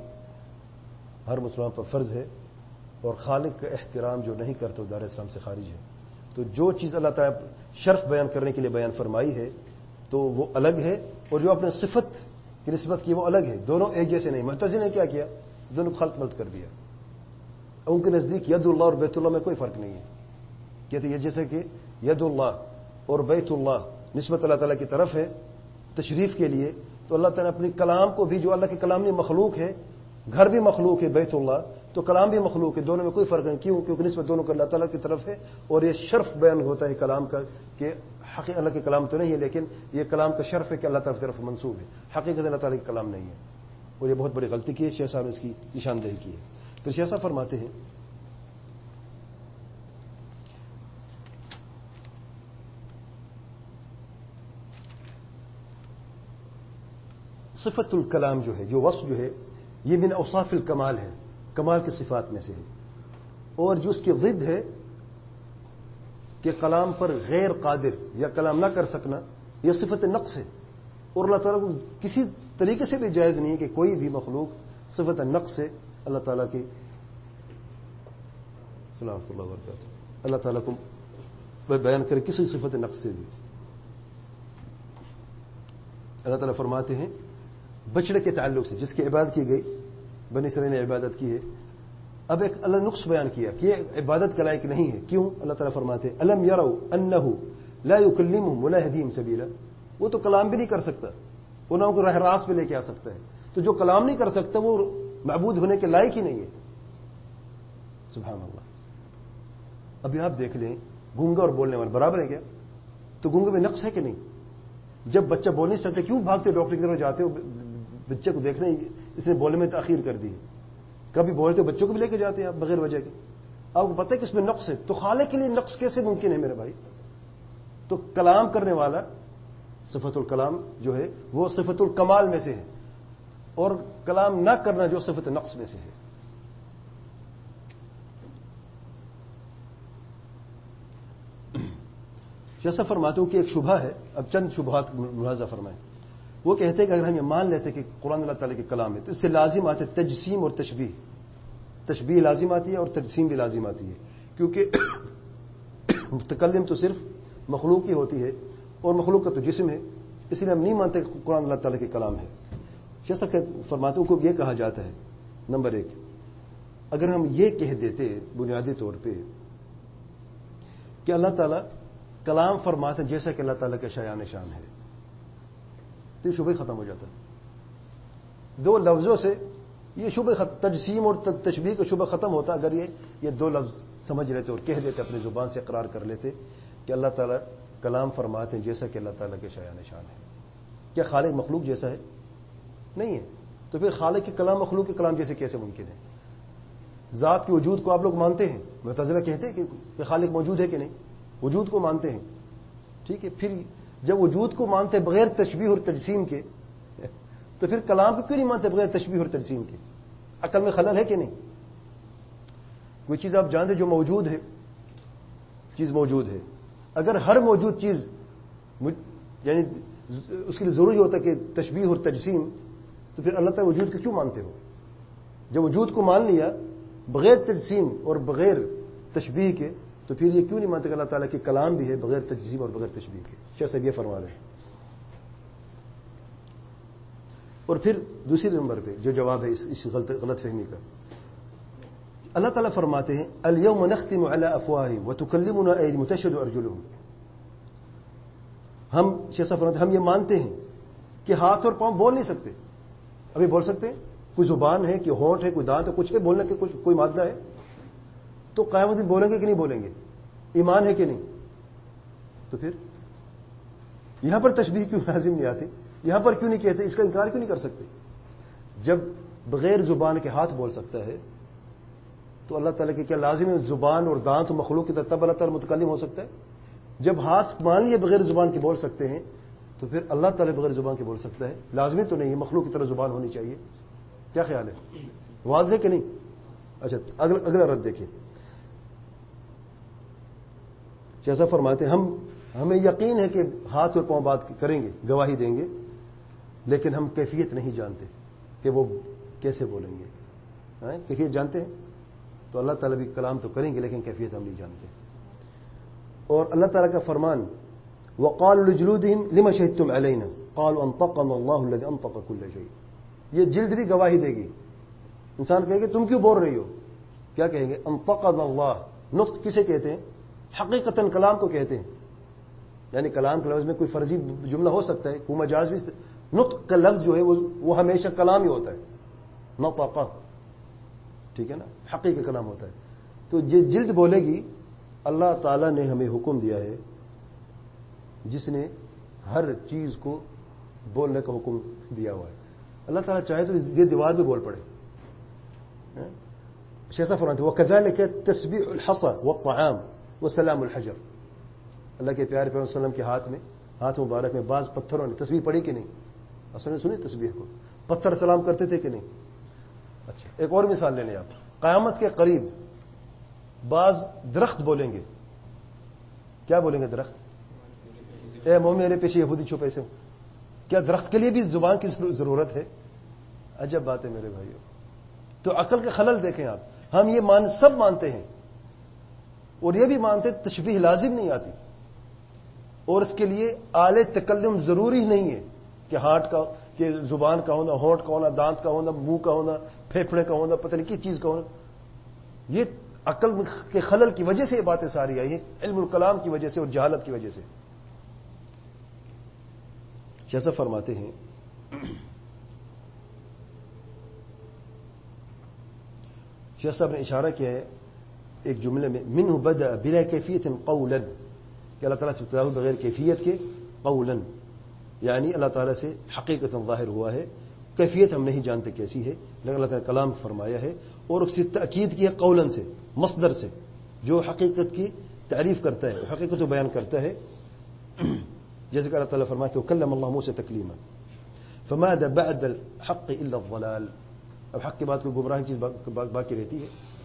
ہر مسلمان پر فرض ہے، اور خالق کا احترام جو نہیں کرتا وہ دار اسلام سے خارج ہے۔ تو جو چیز اللہ تعالیٰ شرف بیان کرنے کے لیے بیان فرمائی ہے تو وہ الگ ہے، اور جو اپنے صفت کی نسبت کی وہ الگ ہے، دونوں ایک جیسے نہیں۔ معتزلہ نے کیا کیا؟ دونوں کو خلط ملط کر دیا، ان کے نزدیک ید اللہ اور بیت اللہ میں کوئی فرق نہیں ہے، کہتے یہ جیسے کہ ید اللہ اور بیت اللہ نسبت اللہ تعالیٰ کی طرف ہے تشریف کے لیے، تو اللہ تعالیٰ نے اپنی کلام کو بھی، جو اللہ کے کلام میں مخلوق ہے، گھر بھی مخلوق ہے بیت اللہ، تو کلام بھی مخلوق ہے، دونوں میں کوئی فرق نہیں. کیوں؟ کیونکہ نسبت دونوں کو اللہ تعالیٰ کی طرف ہے. اور یہ شرف بیان ہوتا ہے کلام کا کہ حقیقت اللہ کے کلام تو نہیں ہے، لیکن یہ کلام کا شرف ہے کہ اللہ تعالیٰ کی طرف منسوب ہے، حقیقت اللہ تعالیٰ کے کلام نہیں ہے. اور یہ بہت بڑی غلطی کی ہے، شیخ صاحب نے اس کی نشاندہی کی ہے. پھر شیخ صاحب فرماتے ہیں صفت الکلام جو ہے، جو وصف جو ہے، یہ من اوصاف الکمال ہے، کمال کی صفات میں سے ہے. اور جو اس کی ضد ہے کہ کلام پر غیر قادر یا کلام نہ کر سکنا، یہ صفت نقص ہے. اور اللہ تعالیٰ کو کسی طریقے سے بھی جائز نہیں ہے کہ کوئی بھی مخلوق صفت نقص سے اللہ تعالیٰ کی صلوات اللہ وبرکاتہ اللہ تعالیٰ کو بیان کرے کسی صفت نقص سے بھی. اللہ تعالیٰ فرماتے ہیں بچڑے کے تعلق سے جس کی عبادت کی گئی، بنی اسرائیل نے عبادت کی ہے، اب ایک اللہ نقص بیان کیا کہ یہ عبادت کے لائق نہیں ہے. کیوں؟ اللہ تعالیٰ فرماتے ہیں الم یروا انہ لا یکلمہم ولا یہدیہم سبیلا، وہ تو کلام بھی نہیں کر سکتا، وہ نہ ان کو راہ راست پہ لے کے آ سکتا ہے. تو جو کلام نہیں کر سکتا وہ معبود ہونے کے لائق ہی نہیں ہے. سبحان اللہ. ابھی آپ دیکھ لیں گونگا اور بولنے والا برابر ہے کیا؟ تو گونگے میں نقص ہے کہ نہیں؟ جب بچہ بول نہیں سکتے کیوں بھاگتے ڈاکٹر کی طرف جاتے ہو بچے کو دیکھنے اس نے بولنے میں تاخیر کر دی ہے؟ کبھی بولتے بچوں کو بھی لے کے جاتے ہیں آپ بغیر وجہ کے. آپ کو پتہ ہے کہ اس میں نقص ہے، تو خالق کے لیے نقص کیسے ممکن ہے میرے بھائی؟ تو کلام کرنے والا صفت الکلام جو ہے وہ صفت الکمال میں سے ہے، اور کلام نہ کرنا جو صفت نقص میں سے ہے. جیسا فرماتے ہوں کہ ایک شبہ ہے، اب چند شبہات ملاحظہ فرمائیں. وہ کہتے ہیں کہ اگر ہم یہ مان لیتے کہ قرآن اللہ تعالیٰ کے کلام ہے تو اس سے لازم آتے تجسیم اور تشبیہ. تشبیہ لازم آتی ہے اور تجسیم بھی لازم آتی ہے، کیونکہ متکلم تو صرف مخلوق ہی ہوتی ہے اور مخلوق کا تو جسم ہے، اس لیے ہم نہیں مانتے کہ قرآن اللہ تعالیٰ کے کلام ہے. جیسا کہ فرماتے کو یہ کہا جاتا ہے نمبر ایک، اگر ہم یہ کہہ دیتے بنیادی طور پہ کہ اللہ تعالیٰ کلام فرماتے ہیں جیسا کہ اللہ تعالیٰ کا شایان شان ہے، تو یہ شبہ ختم ہو جاتا. دو لفظوں سے یہ شبہ تجسیم اور تشبیہ کا شبہ ختم ہوتا اگر یہ یہ دو لفظ سمجھ لیتے اور کہہ دیتے، اپنی زبان سے اقرار کر لیتے کہ اللہ تعالیٰ کلام فرماتے ہیں جیسا کہ اللہ تعالیٰ کے شایان شان ہے. کیا خالق مخلوق جیسا ہے؟ نہیں ہے. تو پھر خالق کے کلام مخلوق کے کلام جیسے کیسے ممکن ہے؟ ذات کے وجود کو آپ لوگ مانتے ہیں، معتزلہ کہتے ہیں کہ خالق موجود ہے کہ نہیں، وجود کو مانتے ہیں. ٹھیک ہے، پھر جب وجود کو مانتے بغیر تشبیہ اور تجسیم کے، تو پھر کلام کو کیوں نہیں مانتے بغیر تشبیہ اور تجسیم کے؟ عقل میں خلل ہے کہ نہیں؟ کوئی چیز آپ جانتے جو موجود ہے، چیز موجود ہے، اگر ہر موجود چیز یعنی اس کے لیے ضروری ہوتا کہ تشبیہ اور تجسیم، تو پھر اللہ تعالیٰ وجود کو کیوں مانتے ہو؟ جب وجود کو مان لیا بغیر تجسیم اور بغیر تشبیہ کے، تو پھر یہ کیوں نہیں مانتے کہ اللہ تعالیٰ کے کلام بھی ہے بغیر تجسیم اور بغیر تشبیہ کے؟ شیخ صاحب یہ فرما رہے ہیں. اور پھر دوسری نمبر پہ جو جواب ہے اس غلط غلط فہمی کا، اللہ تعالیٰ فرماتے ہیں الیوم نختم علی افواہہم وتکلمنا ایدیہم وتشہد ارجلہم. ہم شیخ صاحب فرماتے ہیں ہم یہ مانتے ہیں کہ ہاتھ اور پاؤں بول نہیں سکتے. ابھی بول سکتے ہیں؟ کوئی زبان ہے، کہ ہونٹ ہے، کوئی دانت ہے، کچھ ہے بولنے کے، کچھ کوئی مادہ ہے؟ تو قیامت دن بولیں گے کہ نہیں بولیں گے؟ ایمان ہے کہ نہیں؟ تو پھر یہاں پر تشبیہ کیوں لازم نہیں آتی؟ یہاں پر کیوں نہیں کہتے؟ اس کا انکار کیوں نہیں کر سکتے؟ جب بغیر زبان کے ہاتھ بول سکتا ہے تو اللہ تعالیٰ کے کیا لازم ہے زبان اور دانت مخلوق کی طرف تب اللہ تعالیٰ متکلم ہو سکتا ہے؟ جب ہاتھ مان لیے بغیر زبان کے بول سکتے ہیں تو پھر اللہ تعالیٰ بغیر زبان کے بول سکتا ہے؟ لازمی تو نہیں ہے، مخلوق کی طرح زبان ہونی چاہیے. کیا خیال ہے؟ واضح ہے کہ نہیں؟ اچھا اگلا اگلا رد دیکھیں. جیسا فرماتے ہیں ہم ہمیں یقین ہے کہ ہاتھ اور پاؤں بات کریں گے، گواہی دیں گے، لیکن ہم کیفیت نہیں جانتے کہ وہ کیسے بولیں گے. کیفیت جانتے ہیں تو اللہ تعالیٰ بھی کلام تو کریں گے لیکن کیفیت ہم نہیں جانتے. اور اللہ تعالیٰ کا فرمان وقالوا لجلودهم لما شهدتم علينا قالوا انطقنا الله الذي انطق كل شيء، یہ جلد بھی گواہی دے گی. انسان کہے گا تم کیوں بول رہی ہو؟ کیا کہیں گے؟ انطقنا اللہ. نطق کسے کہتے ہیں؟ حقیقتاً کلام کو کہتے ہیں. یعنی کلام کے لفظ میں کوئی فرضی جملہ ہو سکتا ہے، کوئی مجاز بھی نطق کا لفظ جو ہے وہ وہ ہمیشہ کلام ہی ہوتا ہے، نطق، ٹھیک ہے نا، حقیقی کلام ہوتا ہے. تو یہ جلد بولے گی. اللہ تعالیٰ نے ہمیں حکم دیا ہے، جس نے ہر چیز کو بولنے کا حکم دیا ہوا ہے. اللہ تعالیٰ چاہے تو یہ دیوار بھی بول پڑے. شیسا فرماتے وَكَذَلِكَ تَسْبِيحُ الْحَصَى وَالطَّعَامُ وَسَلَامُ الْحَجَرِ. اللہ کے پیارے پیغمبر صلی اللہ علیہ وسلم کے ہاتھ میں، ہاتھ مبارک میں بعض پتھروں نے تسبیح پڑھی کہ نہیں؟ اصل نے سنی تسبیح کو؟ پتھر سلام کرتے تھے کہ نہیں؟ اچھا، ایک اور مثال لے لیں آپ. قیامت کے قریب بعض درخت بولیں گے. کیا بولیں گے درخت؟ اے مومن میرے پیچھے یہودی چھپے سے. کیا درخت کے لیے بھی زبان کی ضرورت ہے؟ عجب بات ہے میرے بھائیو. تو عقل کے خلل دیکھیں آپ. ہم یہ مان سب مانتے ہیں اور یہ بھی مانتے تشبیہ لازم نہیں آتی، اور اس کے لیے آلے تکلم ضروری نہیں ہے کہ ہارٹ کا، کہ زبان کا ہونا، ہونٹ کا ہونا، دانت کا ہونا، منہ کا ہونا، پھیپھڑے کا ہونا، پتہ نہیں کس چیز کا ہونا. یہ عقل کے خلل کی وجہ سے یہ باتیں ساری آئی ہیں، علم الکلام کی وجہ سے اور جہالت کی وجہ سے. جیسا فرماتے ہیں شیخ صاحب نے اشارہ کیا ہے ایک جملے میں، منہ بدأ بلا کیفیت قولا، کہ اللہ تعالیٰ سے ابتدا ہو بغیر کیفیت کے، قولا یعنی اللہ تعالیٰ سے حقیقت ظاہر ہوا ہے، کیفیت ہم نہیں جانتے کیسی ہے، لیکن اللہ تعالیٰ نے کلام فرمایا ہے. اور اس سے تأکید کی ہے قولا سے، مصدر سے، جو حقیقت کی تعریف کرتا ہے، حقیقت کو بیان کرتا ہے. جیسے کہ اللہ تعالیٰ فرماتے وکلم اللہ موسیٰ تکلیما فماذا بعد الحق الا الضلال. اب حق کے بعد کوئی گمراہی چیز باقی رہتی ہے؟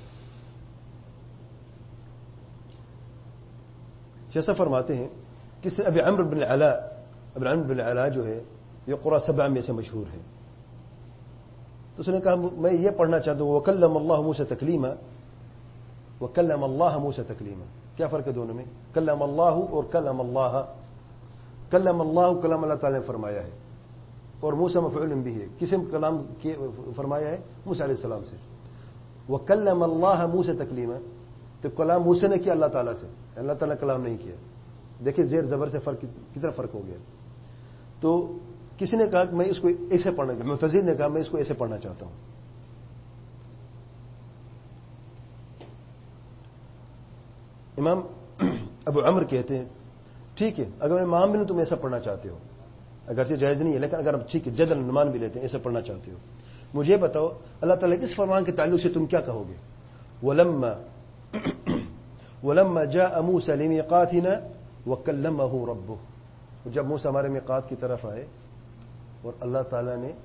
جیسا فرماتے ہیں کس ابی عمرو بن العلاء، ابی عمرو بن العلاء جو ہے یہ قرآن سبع میں سے مشہور ہے. تو اس نے کہا میں یہ پڑھنا چاہتا ہوں وکلم اللہ موسیٰ تکلیما، وکلم اللہ موسیٰ تکلیما. کیا فرق ہے دونوں میں؟ کلم اللہ اور کلم اللہ. کلم اللہ کلام اللہ تعالی نے فرمایا ہے، اور موسیٰ مفعول بھی ہے. کسے کلام فرمایا ہے؟ موسیٰ علیہ السلام سے. وکلم اللہ موسیٰ تکلیما، تو کلام موسیٰ نے کیا اللہ تعالیٰ سے، اللہ تعالیٰ نے کلام نہیں کیا. دیکھیں زیر زبر سے فرق کتنا فرق ہو گیا. تو کسی نے کہا کہ میں اس کو ایسے پڑھنا، معتزلی نے کہا میں اس کو ایسے پڑھنا چاہتا ہوں. امام ابو عمر کہتے ہیں ٹھیک ہے اگر میں مان بھی لوں تم ایسا پڑھنا چاہتے ہو، اگرچہ جائز نہیں ہے لیکن اگر ٹھیک ہے جدل مان بھی لیتے ہیں ایسا پڑھنا چاہتے ہو، مجھے بتاؤ اللہ تعالیٰ کے اس فرمان کے تعلق سے تم کیا کہو گے؟ وَلَمَّا وَلَمَّا جَاءَ مُوسَى لِمِيقَاتِنَا وَكَلَّمَهُ رَبُّهُ. جب موسیٰ ہمارے میقات کی طرف آئے اور اللہ تعالیٰ نے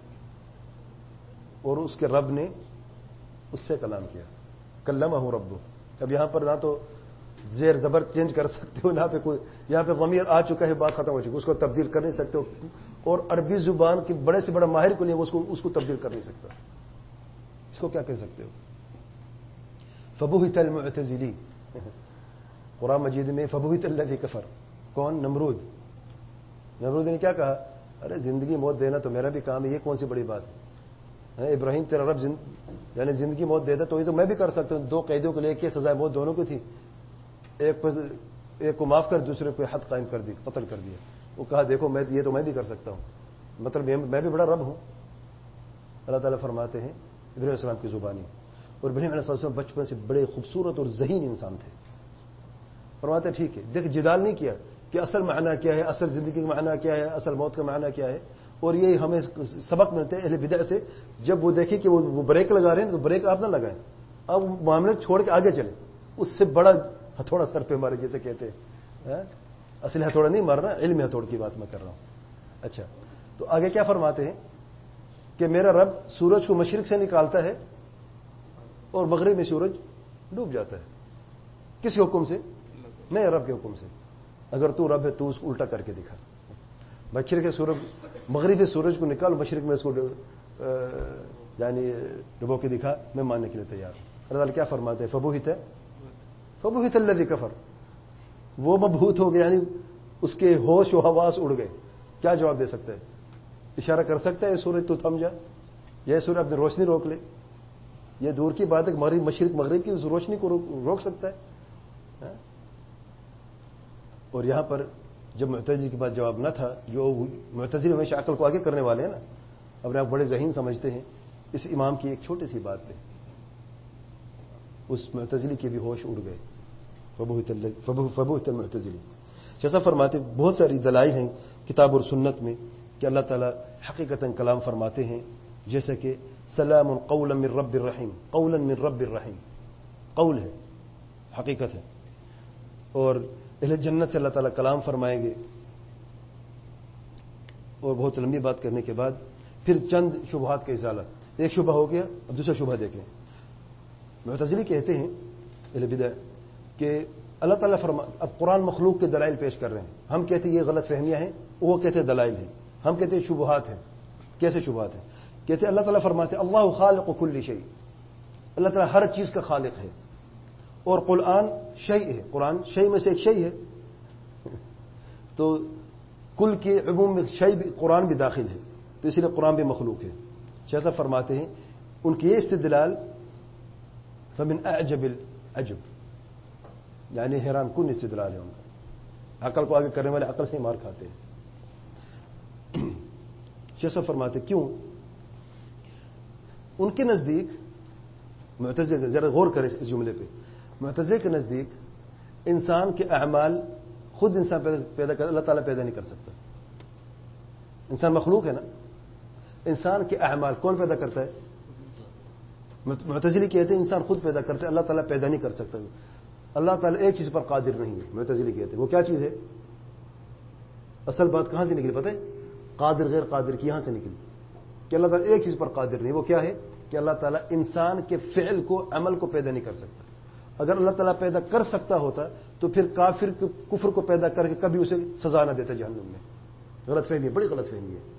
اور اس کے رب نے اس سے کلام کیا، کلمہ ربہ. اب یہاں پر نہ تو زیر زبر چینج کر سکتے ہو، نہ پہ کوئی، یہاں پہ ضمیر آ چکا ہے، بات ختم ہو چکی، اس کو تبدیل کر نہیں سکتے ہو. اور عربی زبان کے بڑے سے بڑا ماہر کو لیے اس کو اس کو تبدیل کر نہیں سکتا. اس کو کیا کہہ سکتے ہو؟ فبہت المعتزلی. قرآن مجید میں فبہت الذی کفر، کون؟ نمرود. نمرود نے کیا کہا؟ ارے زندگی موت دینا تو میرا بھی کام ہے، یہ کون سی بڑی بات ہے؟ ابراہیم تیرا رب زند... یعنی زندگی موت دیتا تو یہ تو میں بھی کر سکتا ہوں. دو قیدیوں کو لے کے سزائے موت دونوں کو تھی، ایک پر ایک کو معاف کر دوسرے پہ حد قائم کر دی، قتل کر دیا. وہ کہا دیکھو میں یہ تو میں بھی کر سکتا ہوں، مطلب میں بھی بڑا رب ہوں. اللہ تعالیٰ فرماتے ہیں ابراہیم علیہ السلام کی زبانی، اور ابراہیم علیہ السلام بچپن سے بڑے خوبصورت اور ذہین انسان تھے. فرماتے ہیں ٹھیک ہے، دیکھ جدال نہیں کیا کہ اصل معنی کیا ہے، اصل زندگی کا معنی کیا ہے، اصل موت کا معنی کیا ہے. اور یہ ہمیں سبق ملتے ہیں اہل بدع سے، جب وہ دیکھیں کہ وہ بریک لگا رہے ہیں تو بریک آپ نہ لگائیں، اب معاملے چھوڑ کے آگے چلیں. اس سے بڑا ہتھوڑا سر پہ مارے جیسے کہتے ہیں. اصل ہتھوڑا نہیں مار رہا، علم ہتھوڑ کی بات میں کر رہا ہوں. اچھا تو آگے کیا فرماتے ہیں کہ میرا رب سورج کو مشرق سے نکالتا ہے اور مغرب میں سورج ڈوب جاتا ہے. کس کے حکم سے؟ میں رب کے حکم سے. اگر تو رب ہے تو اس کو الٹا کر کے دکھا، مشرق کے سورج مغرب سورج کو نکال، مشرق میں اس کو یعنی ڈبو کے دکھا، میں ماننے کے لیے تیار. اللہ تعالیٰ کیا فرماتے ہیں؟ فبہت فبہت الذی کفر، وہ مبہوت ہو گیا یعنی اس کے ہوش و حواس اڑ گئے. کیا جواب دے سکتا ہے؟ اشارہ کر سکتا ہے سورج تو تھم جا، یہ سورج اپنی روشنی روک لے. یہ دور کی بات ہے کہ مغرب مشرق مغرب کی اس روشنی کو روک سکتا ہے. اور یہاں پر جب معتزلی کے پاس جواب نہ تھا، جو معتزلی ہمیشہ عقل کو آگے کرنے والے ہیں نا، اپنے آپ بڑے ذہین سمجھتے ہیں، اس امام کی ایک چھوٹی سی بات پہ اس معتزلی کے بھی ہوش اڑ گئے. فبہت المعتزلی. جیسا فرماتے بہت ساری دلائل ہیں کتاب اور سنت میں کہ اللہ تعالیٰ حقیقتاً کلام فرماتے ہیں، جیسا کہ سلام قولا من رب الرحیم، قولا من رب الرحیم، قول ہے، حقیقت ہے. اور اہل جنت سے اللہ تعالیٰ کلام فرمائیں گے. اور بہت لمبی بات کرنے کے بعد پھر چند شبہات کا ازالہ. ایک شبہ ہو گیا، اب دوسرا شبہ دیکھیں. معتزلی کہتے ہیں اہل بدع کہ اللہ تعالیٰ فرما اب قرآن مخلوق کے دلائل پیش کر رہے ہیں، ہم کہتے ہیں یہ غلط فہمیاں ہیں، وہ کہتے ہیں دلائل ہیں، ہم کہتے ہیں شبہات ہیں. کیسے شبہات ہیں؟ کہتے ہیں اللہ تعالیٰ فرماتے ہیں اللہ خالق کل شیء، اللہ تعالیٰ ہر چیز کا خالق ہے، اور قرآن شیء ہے، قرآن شیء میں سے ایک شیء ہے، تو کل کے عموم میں شیء بھی قرآن بھی داخل ہے، تو اس لیے قرآن بھی مخلوق ہے. جیسا فرماتے ہیں ان کی یہ استدلال فمن اعجب العجب، یعنی حیران کن استدلال ہے ان کا. عقل کو آگے کرنے والے عقل سے مار کھاتے ہیں. جیسا فرماتے کیوں؟ ان کے نزدیک معتزلہ، ذرا غور کریں اس جملے پہ، معتزلہ کے نزدیک انسان کے اعمال خود انسان پیدا کر، اللہ تعالیٰ پیدا نہیں کر سکتا. انسان مخلوق ہے نا، انسان کے اعمال کون پیدا کرتا ہے؟ معتزلی کہتے ہیں انسان خود پیدا کرتا ہے، اللہ تعالیٰ پیدا نہیں کر سکتا. اللہ تعالیٰ ایک چیز پر قادر نہیں ہے. معتزلی کہتے ہیں وہ کیا چیز ہے؟ اصل بات کہاں سے نکلی پتہ ہے؟ قادر غیر قادر کی یہاں سے نکلی کہ اللہ تعالیٰ ایک چیز پر قادر نہیں. وہ کیا ہے؟ کہ اللہ تعالیٰ انسان کے فعل کو، عمل کو پیدا نہیں کر سکتا. اگر اللہ تعالیٰ پیدا کر سکتا ہوتا تو پھر کافر کفر کو پیدا کر کے کبھی اسے سزا نہ دیتا جہنم میں. غلط فہمی ہے، بڑی غلط فہمی ہے.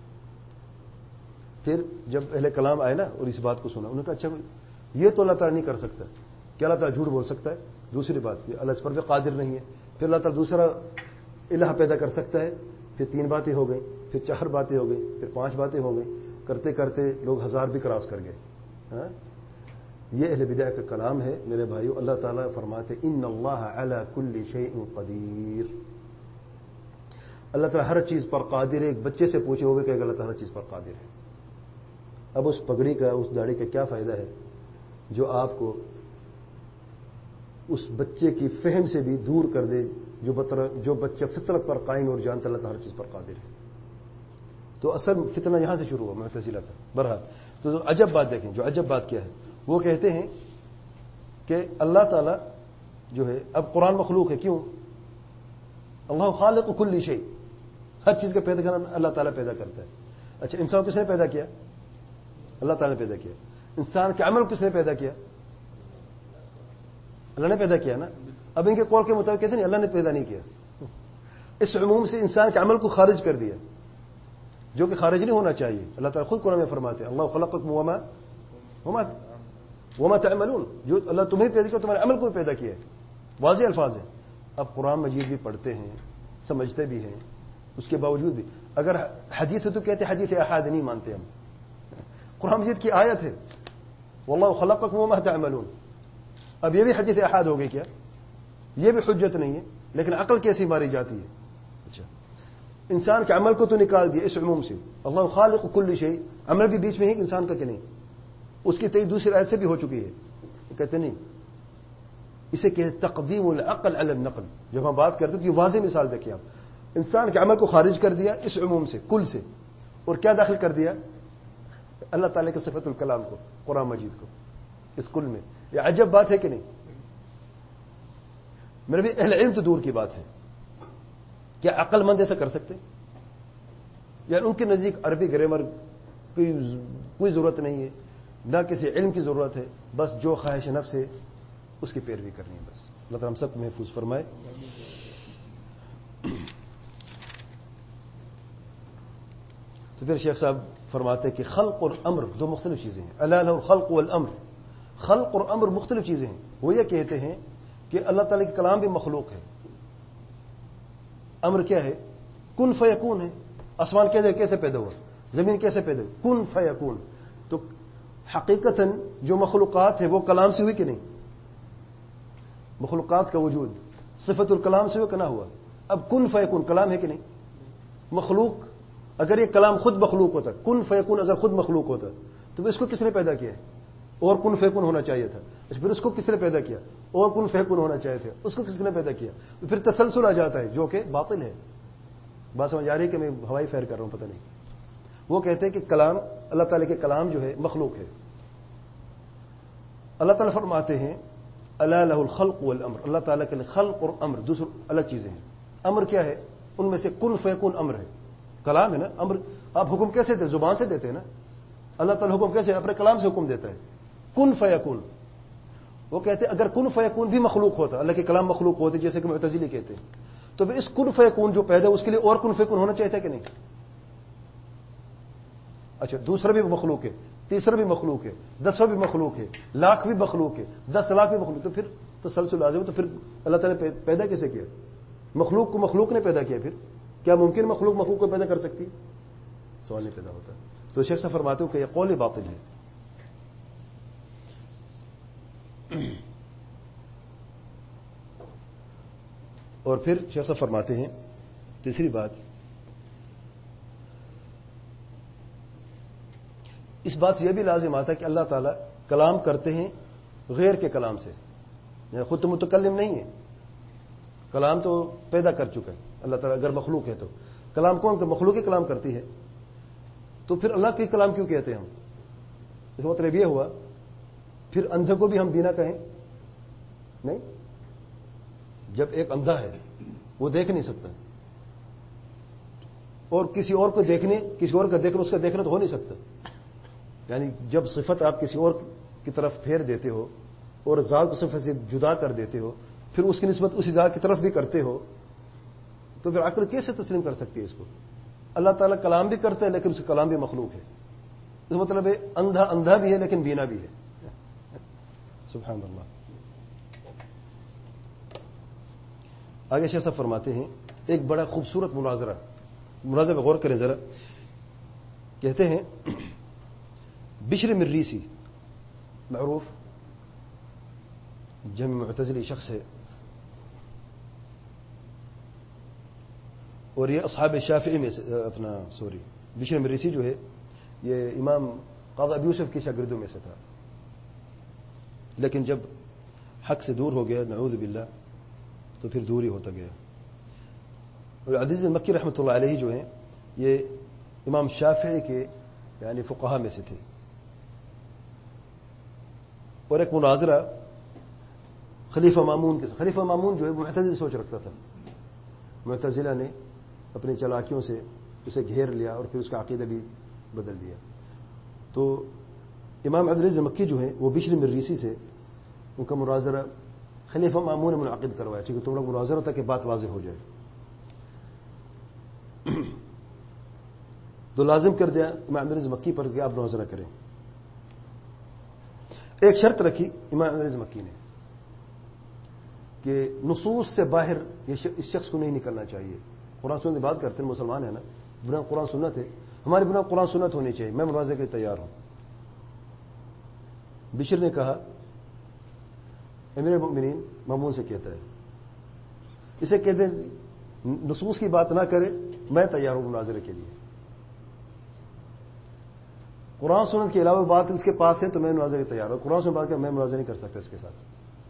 پھر جب اہل کلام آئے نا اور اس بات کو سنا، انہوں نے کہا اچھا یہ تو اللہ تعالیٰ نہیں کر سکتا، کیا اللہ تعالیٰ جھوٹ بول سکتا ہے؟ دوسری بات بھی اللہ اس پر بھی قادر نہیں ہے. پھر اللہ تعالیٰ دوسرا الہ پیدا کر سکتا ہے. پھر تین باتیں ہو گئیں، پھر چار باتیں ہو گئیں، پھر پانچ باتیں ہو گئیں، کرتے کرتے لوگ ہزار بھی کراس کر گئے. ہاں، یہ اہل بدع کا کلام ہے میرے بھائیو. اللہ تعالیٰ فرماتے ان اللہ علی کل شیء قدیر، اللہ تعالیٰ ہر چیز پر قادر ہے. ایک بچے سے پوچھے ہوئے کہ اللہ تعالیٰ ہر چیز پر قادر ہے. اب اس پگڑی کا، اس داڑھی کا کیا فائدہ ہے جو آپ کو اس بچے کی فہم سے بھی دور کر دے، جو بطر جو بچہ فطرت پر قائم اور جانتا اللہ تعالیٰ ہر چیز پر قادر ہے. تو اصل فتنہ یہاں سے شروع ہوا معتزلہ کا. بہرحال تو عجب بات دیکھیں، جو عجب بات کیا ہے، وہ کہتے ہیں کہ اللہ تعالیٰ جو ہے، اب قرآن مخلوق ہے، کیوں؟ اللہ خالق کل شیء، ہر چیز کا پیدا کرنا اللہ تعالیٰ پیدا کرتا ہے. اچھا انسان کس نے پیدا کیا؟ اللہ تعالیٰ نے پیدا کیا. انسان کے عمل کس نے پیدا کیا؟ اللہ نے پیدا کیا نا. اب ان کے قول کے مطابق کہتے ہیں اللہ نے پیدا نہیں کیا. اس عموم سے انسان کے عمل کو خارج کر دیا، جو کہ خارج نہیں ہونا چاہیے. اللہ تعالیٰ خود قرآن میں فرماتے ہیں اللہ خلقکم وما وما وما تعملون، جو اللہ تمہیں پیدا کیا تمہارے عمل کو بھی پیدا کیا ہے. واضح الفاظ ہیں. اب قرآن مجید بھی پڑھتے ہیں، سمجھتے بھی ہیں، اس کے باوجود بھی اگر حدیث ہے تو کہتے ہیں حدیث احاد نہیں مانتے ہم. قرآن مجید کی آیت ہے واللہ خلقکم وما تعملون. اب یہ بھی حدیث احاد ہو گئی کیا؟ یہ بھی حجت نہیں ہے. لیکن عقل کیسی ماری جاتی ہے؟ اچھا انسان کے عمل کو تو نکال دیا اس عموم سے، اللہ خالق کل شیء، عمل بھی بیچ میں ہے انسان کا کہ نہیں؟ اس کی تئید دوسری آیت سے بھی ہو چکی ہے. کہتے نہیں، اسے کہ تقدیم العقل علی النقل. جب ہم بات کرتے تو یہ واضح مثال دیکھیں آپ. انسان کے عمل کو خارج کر دیا اس عموم سے، کل سے، اور کیا داخل کر دیا؟ اللہ تعالیٰ کے صفت الکلام کو، قرآن مجید کو اس کل میں. یہ عجب بات ہے کہ نہیں؟ میرے بھی اہل علم تو دور کی بات ہے، کیا عقل مند ایسا کر سکتے؟ یعنی ان کے نزدیک عربی گرامر کی کوئی ضرورت نہیں ہے، نہ کسی علم کی ضرورت ہے، بس جو خواہش نفس ہے اس کی پیروی کرنی ہے بس. اللہ تعالیٰ ہم سب کو محفوظ فرمائے. تو پھر شیخ صاحب فرماتے ہیں کہ خلق اور امر دو مختلف چیزیں ہیں. اللہ له الخلق والامر، خلق اور امر مختلف چیزیں ہیں. وہ یہ کہتے ہیں کہ اللہ تعالیٰ کے کلام بھی مخلوق ہے. امر کیا ہے؟ کن فیکون ہے. آسمان کیسے پیدا ہوا، زمین کیسے پیدا ہوئی؟ کن فیکون. تو حقیقتاً جو مخلوقات ہے وہ کلام سے ہوئی کہ نہیں؟ مخلوقات کا وجود صفت الکلام سے ہوا کہ نہ ہوا؟ اب کن فیکون کلام ہے کہ نہیں؟ مخلوق اگر یہ کلام خود مخلوق ہوتا، کن فیکون اگر خود مخلوق ہوتا تو اس کو کس نے پیدا کیا ہے؟ اور کن فیکون ہونا چاہیے تھا. پھر اس کو کس نے پیدا کیا؟ اور کن فیکون ہونا چاہیے تھے، اس کو کس نے پیدا کیا؟ پھر تسلسل آ جاتا ہے جو کہ باطل ہے. بات سمجھ آ رہی ہے کہ میں ہوائی فیر کر رہا ہوں؟ پتہ نہیں. وہ کہتے ہیں کہ کلام اللہ تعالیٰ کے کلام جو ہے مخلوق ہے. اللہ تعالیٰ فرماتے ہیں الا لہ الخلق والامر، اللہ تعالیٰ کے لیے خلق اور امر دوسرے الگ چیزیں ہیں. امر کیا ہے؟ ان میں سے کن فیکون امر ہے. کلام ہے نا امر. آپ حکم کیسے دیتے؟ زبان سے دیتے ہیں نا. اللہ تعالیٰ حکم کیسے؟ اپنے کلام سے حکم دیتا ہے، کن فیکون. وہ کہتے ہیں اگر کن فیکون بھی مخلوق ہوتا، اللہ کے کلام مخلوق ہوتے جیسے کہ معتزلی کہتے ہیں، تو اس کن فیکون جو پیدا اس کے لیے اور کن فیکون ہونا چاہیے تھا کہ نہیں؟ اچھا دوسرا بھی مخلوق ہے، تیسرا بھی مخلوق ہے، دسواں بھی مخلوق ہے، لاکھ بھی مخلوق ہے، دس لاکھ بھی مخلوق، تو پھر تسلسل لازم. تو پھر اللہ تعالیٰ نے پیدا کیسے کیا؟ مخلوق کو مخلوق نے پیدا کیا. پھر کیا ممکن مخلوق مخلوق کو پیدا کر سکتی؟ سوال نہیں پیدا ہوتا. تو شیخ صاحب فرماتے ہو کہ یہ قول باطل ہے. اور پھر شیخ صاحب فرماتے ہیں تیسری بات، اس بات سے یہ بھی لازم آتا ہے کہ اللہ تعالیٰ کلام کرتے ہیں غیر کے کلام سے، خود تو متکلم نہیں ہے، کلام تو پیدا کر چکا ہے اللہ تعالیٰ. اگر مخلوق ہے تو کلام کون؟ مخلوق ہی کلام کرتی ہے. تو پھر اللہ کے کلام کیوں کہتے ہیں ہم؟ اس کا مطلب یہ ہوا پھر اندھے کو بھی ہم بینا کہیں نہیں. جب ایک اندھا ہے وہ دیکھ نہیں سکتا، اور کسی اور کو دیکھنے کسی اور کا دیکھنا اس کا دیکھنا تو ہو نہیں سکتا. یعنی جب صفت آپ کسی اور کی طرف پھیر دیتے ہو اور ذات کو صفت سے جدا کر دیتے ہو، پھر اس کی نسبت اسی ذات کی طرف بھی کرتے ہو، تو پھر عقل کیسے تسلیم کر سکتی ہے اس کو؟ اللہ تعالیٰ کلام بھی کرتا ہے لیکن اس کا کلام بھی مخلوق ہے. اس مطلب ہے اندھا اندھا بھی ہے لیکن بینا بھی ہے. سبحان اللہ. آگے شیخ صاحب فرماتے ہیں ایک بڑا خوبصورت مناظرہ، مناظرہ پہ غور کریں ذرا. کہتے ہیں بشر مریسی معروف جمع معتزلی شخص ہے، اور یہ اصحاب شافعی میں سے اپنا سوری بشر مریسی جو ہے یہ امام قاضی ابی یوسف کے شاگردوں میں سے تھا، لیکن جب حق سے دور ہو گیا نعوذ باللہ تو پھر دور ہی ہوتا گیا. اور عزیز مکی رحمۃ اللہ علیہ جو ہیں یہ امام شافعی کے یعنی فقہا میں سے تھے. اور ایک مناظرہ خلیفہ مامون کے ساتھ. خلیفہ مامون جو ہے معتزلی سوچ رکھتا تھا، معتزلہ نے اپنی چلاکیوں سے اسے گھیر لیا اور پھر اس کا عقیدہ بھی بدل دیا. تو امام عزیز مکی جو ہیں وہ بشر مریسی سے ان کا مناظرہ خلیفہ مامون نے منعقد کروایا. ٹھیک ہے تم لوگ مناظرہ تھا کہ بات واضح ہو جائے. تو لازم کر دیا امام عزیز مکی پر کہ آپ مناظرہ کریں. ایک شرط رکھی امام عزیز مکی نے کہ نصوص سے باہر اس شخص کو نہیں نکلنا چاہیے. قرآن سنت کی بات کرتے ہیں، مسلمان ہے نا، بنا قرآن سنت ہے، ہماری بنا قرآن سنت ہونی چاہیے، میں مناظرے کے لیے تیار ہوں. بشر نے کہا امیر المؤمنین مامون سے کہتا ہے اسے کہتے نصوص کی بات نہ کرے، میں تیار ہوں مناظرے کے لیے. قرآن سنت کے علاوہ بات اس کے پاس ہے تو میں مناظرے کے تیار ہوں. قرآن سنت بات کر میں مناظرہ نہیں کر سکتا اس کے ساتھ.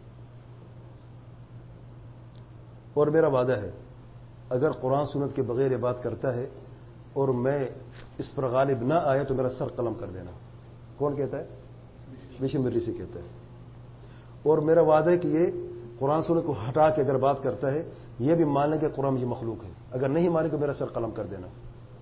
اور میرا وعدہ ہے اگر قرآن سنت کے بغیر بات کرتا ہے اور میں اس پر غالب نہ آیا تو میرا سر قلم کر دینا. کون کہتا ہے؟ بشر مریسی کہتا ہے. اور میرا وعدہ ہے کہ یہ قرآن سنت کو ہٹا کے اگر بات کرتا ہے یہ بھی مان لیں کہ قرآن مجھے مخلوق ہے، اگر نہیں مانے تو میرا سر قلم کر دینا.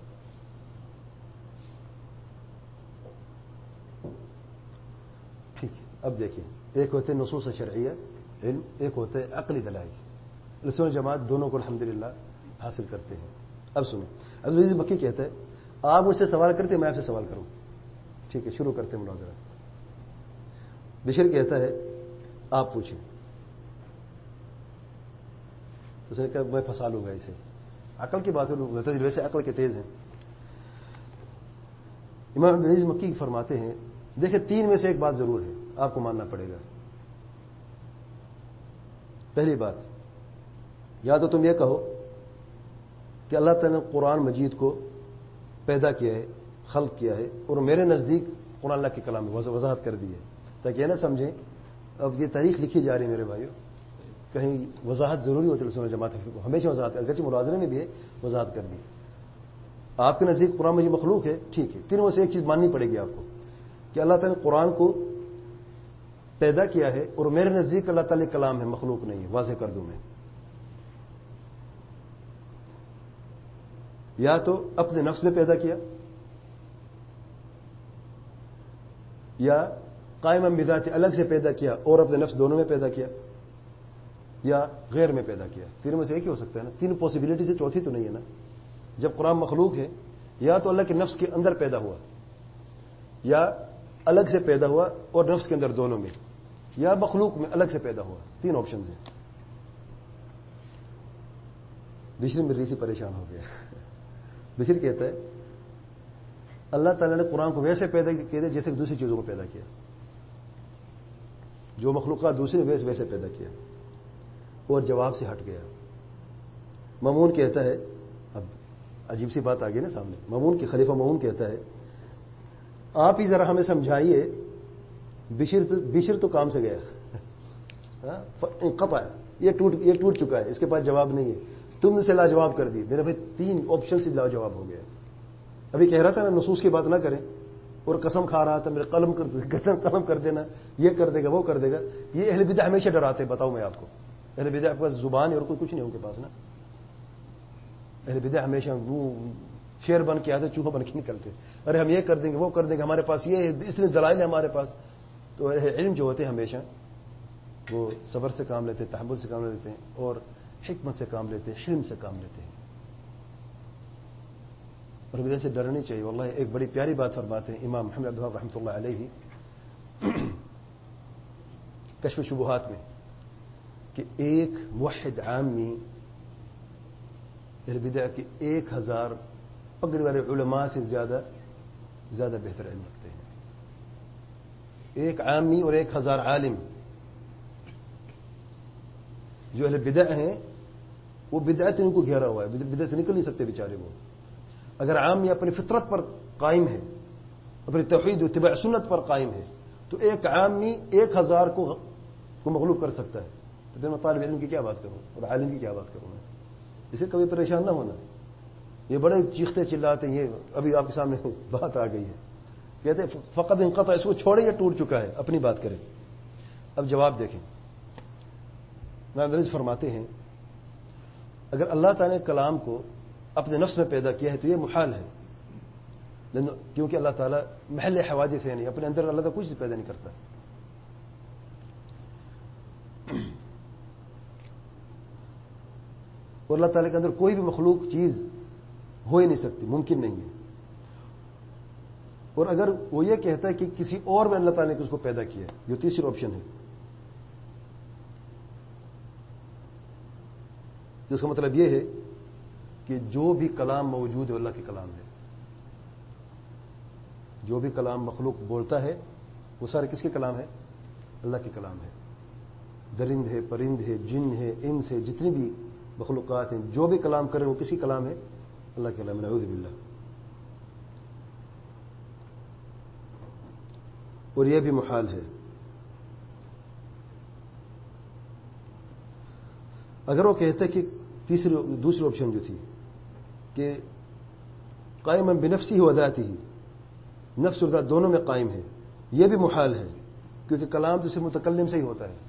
ٹھیک ہے. اب دیکھیں ایک ہوتے ہیں نصوص شرعیہ علم، ایک ہوتا ہے عقلی دلائل. رسول جماعت دونوں کو الحمدللہ حاصل کرتے ہیں. اب سنیں عزیز مکی کہتا ہے آپ مجھ سے سوال کرتے ہیں میں آپ سے سوال کروں. ٹھیک ہے شروع کرتے ہیں مناظرہ. بشر کہتا ہے آپ پوچھیں. اس نے کہا میں پھنسا لوں گا اسے. عقل کی بات ہے، ویسے عقل کے تیز ہیں. امام عزیز مکی فرماتے ہیں دیکھیں تین میں سے ایک بات ضرور ہے آپ کو ماننا پڑے گا. پہلی بات یا تو تم یہ کہو کہ اللہ تعالیٰ نے قرآن مجید کو پیدا کیا ہے، خلق کیا ہے، اور میرے نزدیک قرآن اللہ کے کلام میں وضاحت کر دی ہے، تاکہ یہ نہ سمجھیں اب یہ تاریخ لکھی جا رہی ہے میرے بھائیوں، کہیں وضاحت ضروری ہوتی ہے، سنو جماعت کو ہمیشہ وضاحت، اگرچہ ملازمے میں بھی ہے وضاحت کر دی۔ آپ کے نزدیک قرآن مجید مخلوق ہے، ٹھیک ہے، تینوں سے ایک چیز ماننی پڑے گی آپ کو کہ اللہ تعالیٰ نے قرآن کو پیدا کیا ہے، اور میرے نزدیک اللہ تعالیٰ کلام ہے، مخلوق نہیں ہے، واضح کر دوں میں۔ یا تو اپنے نفس میں پیدا کیا، یا قائم بذات الگ سے پیدا کیا اور اپنے نفس دونوں میں پیدا کیا، یا غیر میں پیدا کیا۔ تینوں میں سے ایک ہی ہو سکتا ہے نا، تین پاسبلٹی سے چوتھی تو نہیں ہے نا۔ جب قرآن مخلوق ہے، یا تو اللہ کے نفس کے اندر پیدا ہوا، یا الگ سے پیدا ہوا اور نفس کے اندر دونوں میں، یا مخلوق میں الگ سے پیدا ہوا، تین آپشنز ہیں۔ بشر مریسی پریشان ہو گیا۔ بشر کہتا ہے اللہ تعالیٰ نے قرآن کو ویسے پیدا کیا جیسے دوسری چیزوں کو پیدا کیا، جو مخلوقات دوسری ویسے ویسے پیدا کیا، اور جواب سے ہٹ گیا۔ مامون کہتا ہے، اب عجیب سی بات آ گئی نا سامنے، مامون کی خلیفہ مامون کہتا ہے آپ ہی ذرا ہمیں سمجھائیے، بشر تو بشر تو کام سے گیا، قطع یہ ٹوٹ یہ ٹوٹ چکا ہے، اس کے پاس جواب نہیں ہے، تم نے سے لاجواب کر دی۔ میرا بھائی تین آپشن سے لاجواب ہو گیا۔ ابھی کہہ رہا تھا نا نصوص کی بات نہ کریں، اور قسم کھا رہا تھا میرے قلم کر قلم کر دینا، یہ کر دے گا وہ کر دے گا۔ یہ اہل بدع ہمیشہ ڈراتے، بتاؤں میں آپ کو، اہل بدع کے پاس زبان ہے اور کوئی کچھ نہیں ان کے پاس نا۔ اہل بدع ہمیشہ شیر بن کے آتے، چوہا بن کے نکلتے، ارے ہم یہ کر دیں گے وہ کر دیں گے، ہمارے پاس یہ ہے، اس لیے دلائل ہے ہمارے پاس۔ تو علم جو ہوتے ہیں ہمیشہ وہ صبر سے کام لیتے ہیں، تحمل سے کام لیتے ہیں، اور حکمت سے کام لیتے ہیں، حلم سے کام لیتے ہیں، اور بدعت سے ڈرنی چاہیے۔ واللہ ایک بڑی پیاری بات فرماتے ہیں امام محمد عبد الوہاب رحمۃ اللہ علیہ کشف شبہات میں، کہ ایک موحد عامی اہل بدع کے ایک ہزار پگڑی والے علماء سے زیادہ زیادہ بہتر علم رکھتے ہیں۔ ایک عامی اور ایک ہزار عالم، جو اہل بدع ہیں وہ بدعت ان کو گھیرا ہوا ہے، بدعت سے نکل نہیں سکتے بیچارے وہ۔ اگر عامی اپنی فطرت پر قائم ہے، اپنی توحید و اتباع سنت پر قائم ہے، تو ایک عامی ایک ہزار کو کو مغلوب کر سکتا ہے۔ تو پھر میں طالب علم کی کیا بات کروں اور عالم کی کیا بات کروں میں؟ اسے کبھی پریشان نہ ہونا۔ یہ بڑے چیختے چلاتے ہیں، یہ ابھی آپ کے سامنے بات آ گئی ہے، کہتے ہیں فقط انقطع، اس کو چھوڑے یا ٹوٹ چکا ہے، اپنی بات کریں۔ اب جواب دیکھیں، ناظرین فرماتے ہیں اگر اللہ تعالیٰ نے کلام کو اپنے نفس میں پیدا کیا ہے تو یہ محال ہے، کیونکہ اللہ تعالیٰ محل حوادث ہے نہیں، اپنے اندر اللہ تعالیٰ کچھ پیدا نہیں کرتا۔ اور اللہ تعالیٰ کے اندر کوئی بھی مخلوق چیز ہو ہی نہیں سکتی، ممکن نہیں ہے۔ اور اگر وہ یہ کہتا ہے کہ کسی اور میں اللہ تعالیٰ نے اس کو پیدا کیا ہے، جو تیسری آپشن ہے، تو اس کا مطلب یہ ہے کہ جو بھی کلام موجود ہے اللہ کے کلام ہے، جو بھی کلام مخلوق بولتا ہے وہ سارے کس کے کلام ہے؟ اللہ کے کلام ہے۔ درند ہے، پرند ہے، جن ہے، انس ہے، جتنی بھی مخلوقات ہیں، جو بھی کلام کرے وہ کس کی کلام ہے؟ اللہ کے کلام، نعوذ باللہ۔ اور یہ بھی محال ہے۔ اگر وہ کہتا ہے کہ تیسری دوسری آپشن جو تھی کہ قائم بنفسی و ذاتی ہی، نفس اور ذات دونوں میں قائم ہے، یہ بھی محال ہے، کیونکہ کلام تو صرف متکلم سے ہی ہوتا ہے،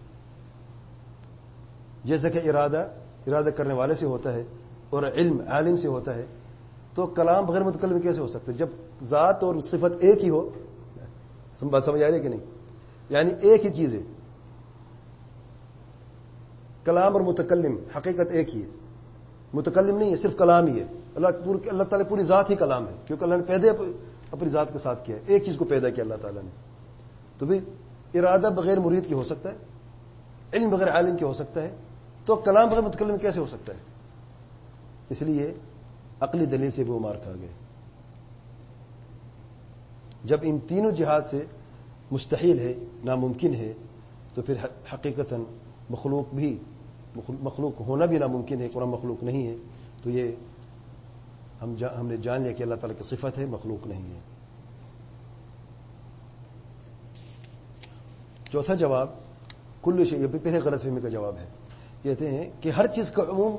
جیسا کہ ارادہ ارادہ کرنے والے سے ہوتا ہے اور علم عالم سے ہوتا ہے، تو کلام بغیر متکلم کیسے ہو سکتا ہے جب ذات اور صفت ایک ہی ہو؟ بات سمجھ آ رہی ہے کہ نہیں؟ یعنی ایک ہی چیز ہے، کلام اور متکلم حقیقت ایک ہی ہے، متکلم نہیں ہے، صرف کلام ہی ہے۔ اللہ اللہ تعالیٰ پوری ذات ہی کلام ہے، کیونکہ اللہ نے پیدا اپنی ذات کے ساتھ کیا ہے، ایک چیز کو پیدا کیا اللہ تعالیٰ نے۔ تو بھی ارادہ بغیر مرید کی ہو سکتا ہے، علم بغیر عالم کی ہو سکتا ہے، تو کلام بغیر متکلم کیسے ہو سکتا ہے؟ اس لیے عقلی دلیل سے بھی وہ مار کھا گئے۔ جب ان تینوں جہات سے مستحیل ہے، ناممکن ہے، تو پھر حقیقتاً مخلوق بھی مخلوق ہونا بھی ناممکن ہے، قرآن مخلوق نہیں ہے، تو یہ ہم جا, ہم نے جان لیا کہ اللہ تعالیٰ کی صفت ہے, مخلوق نہیں ہے. چوتھا جواب کل شیء, یہ بھی پہلے غلط فہمی کا جواب ہے. کہتے ہیں کہ ہر چیز کا عموم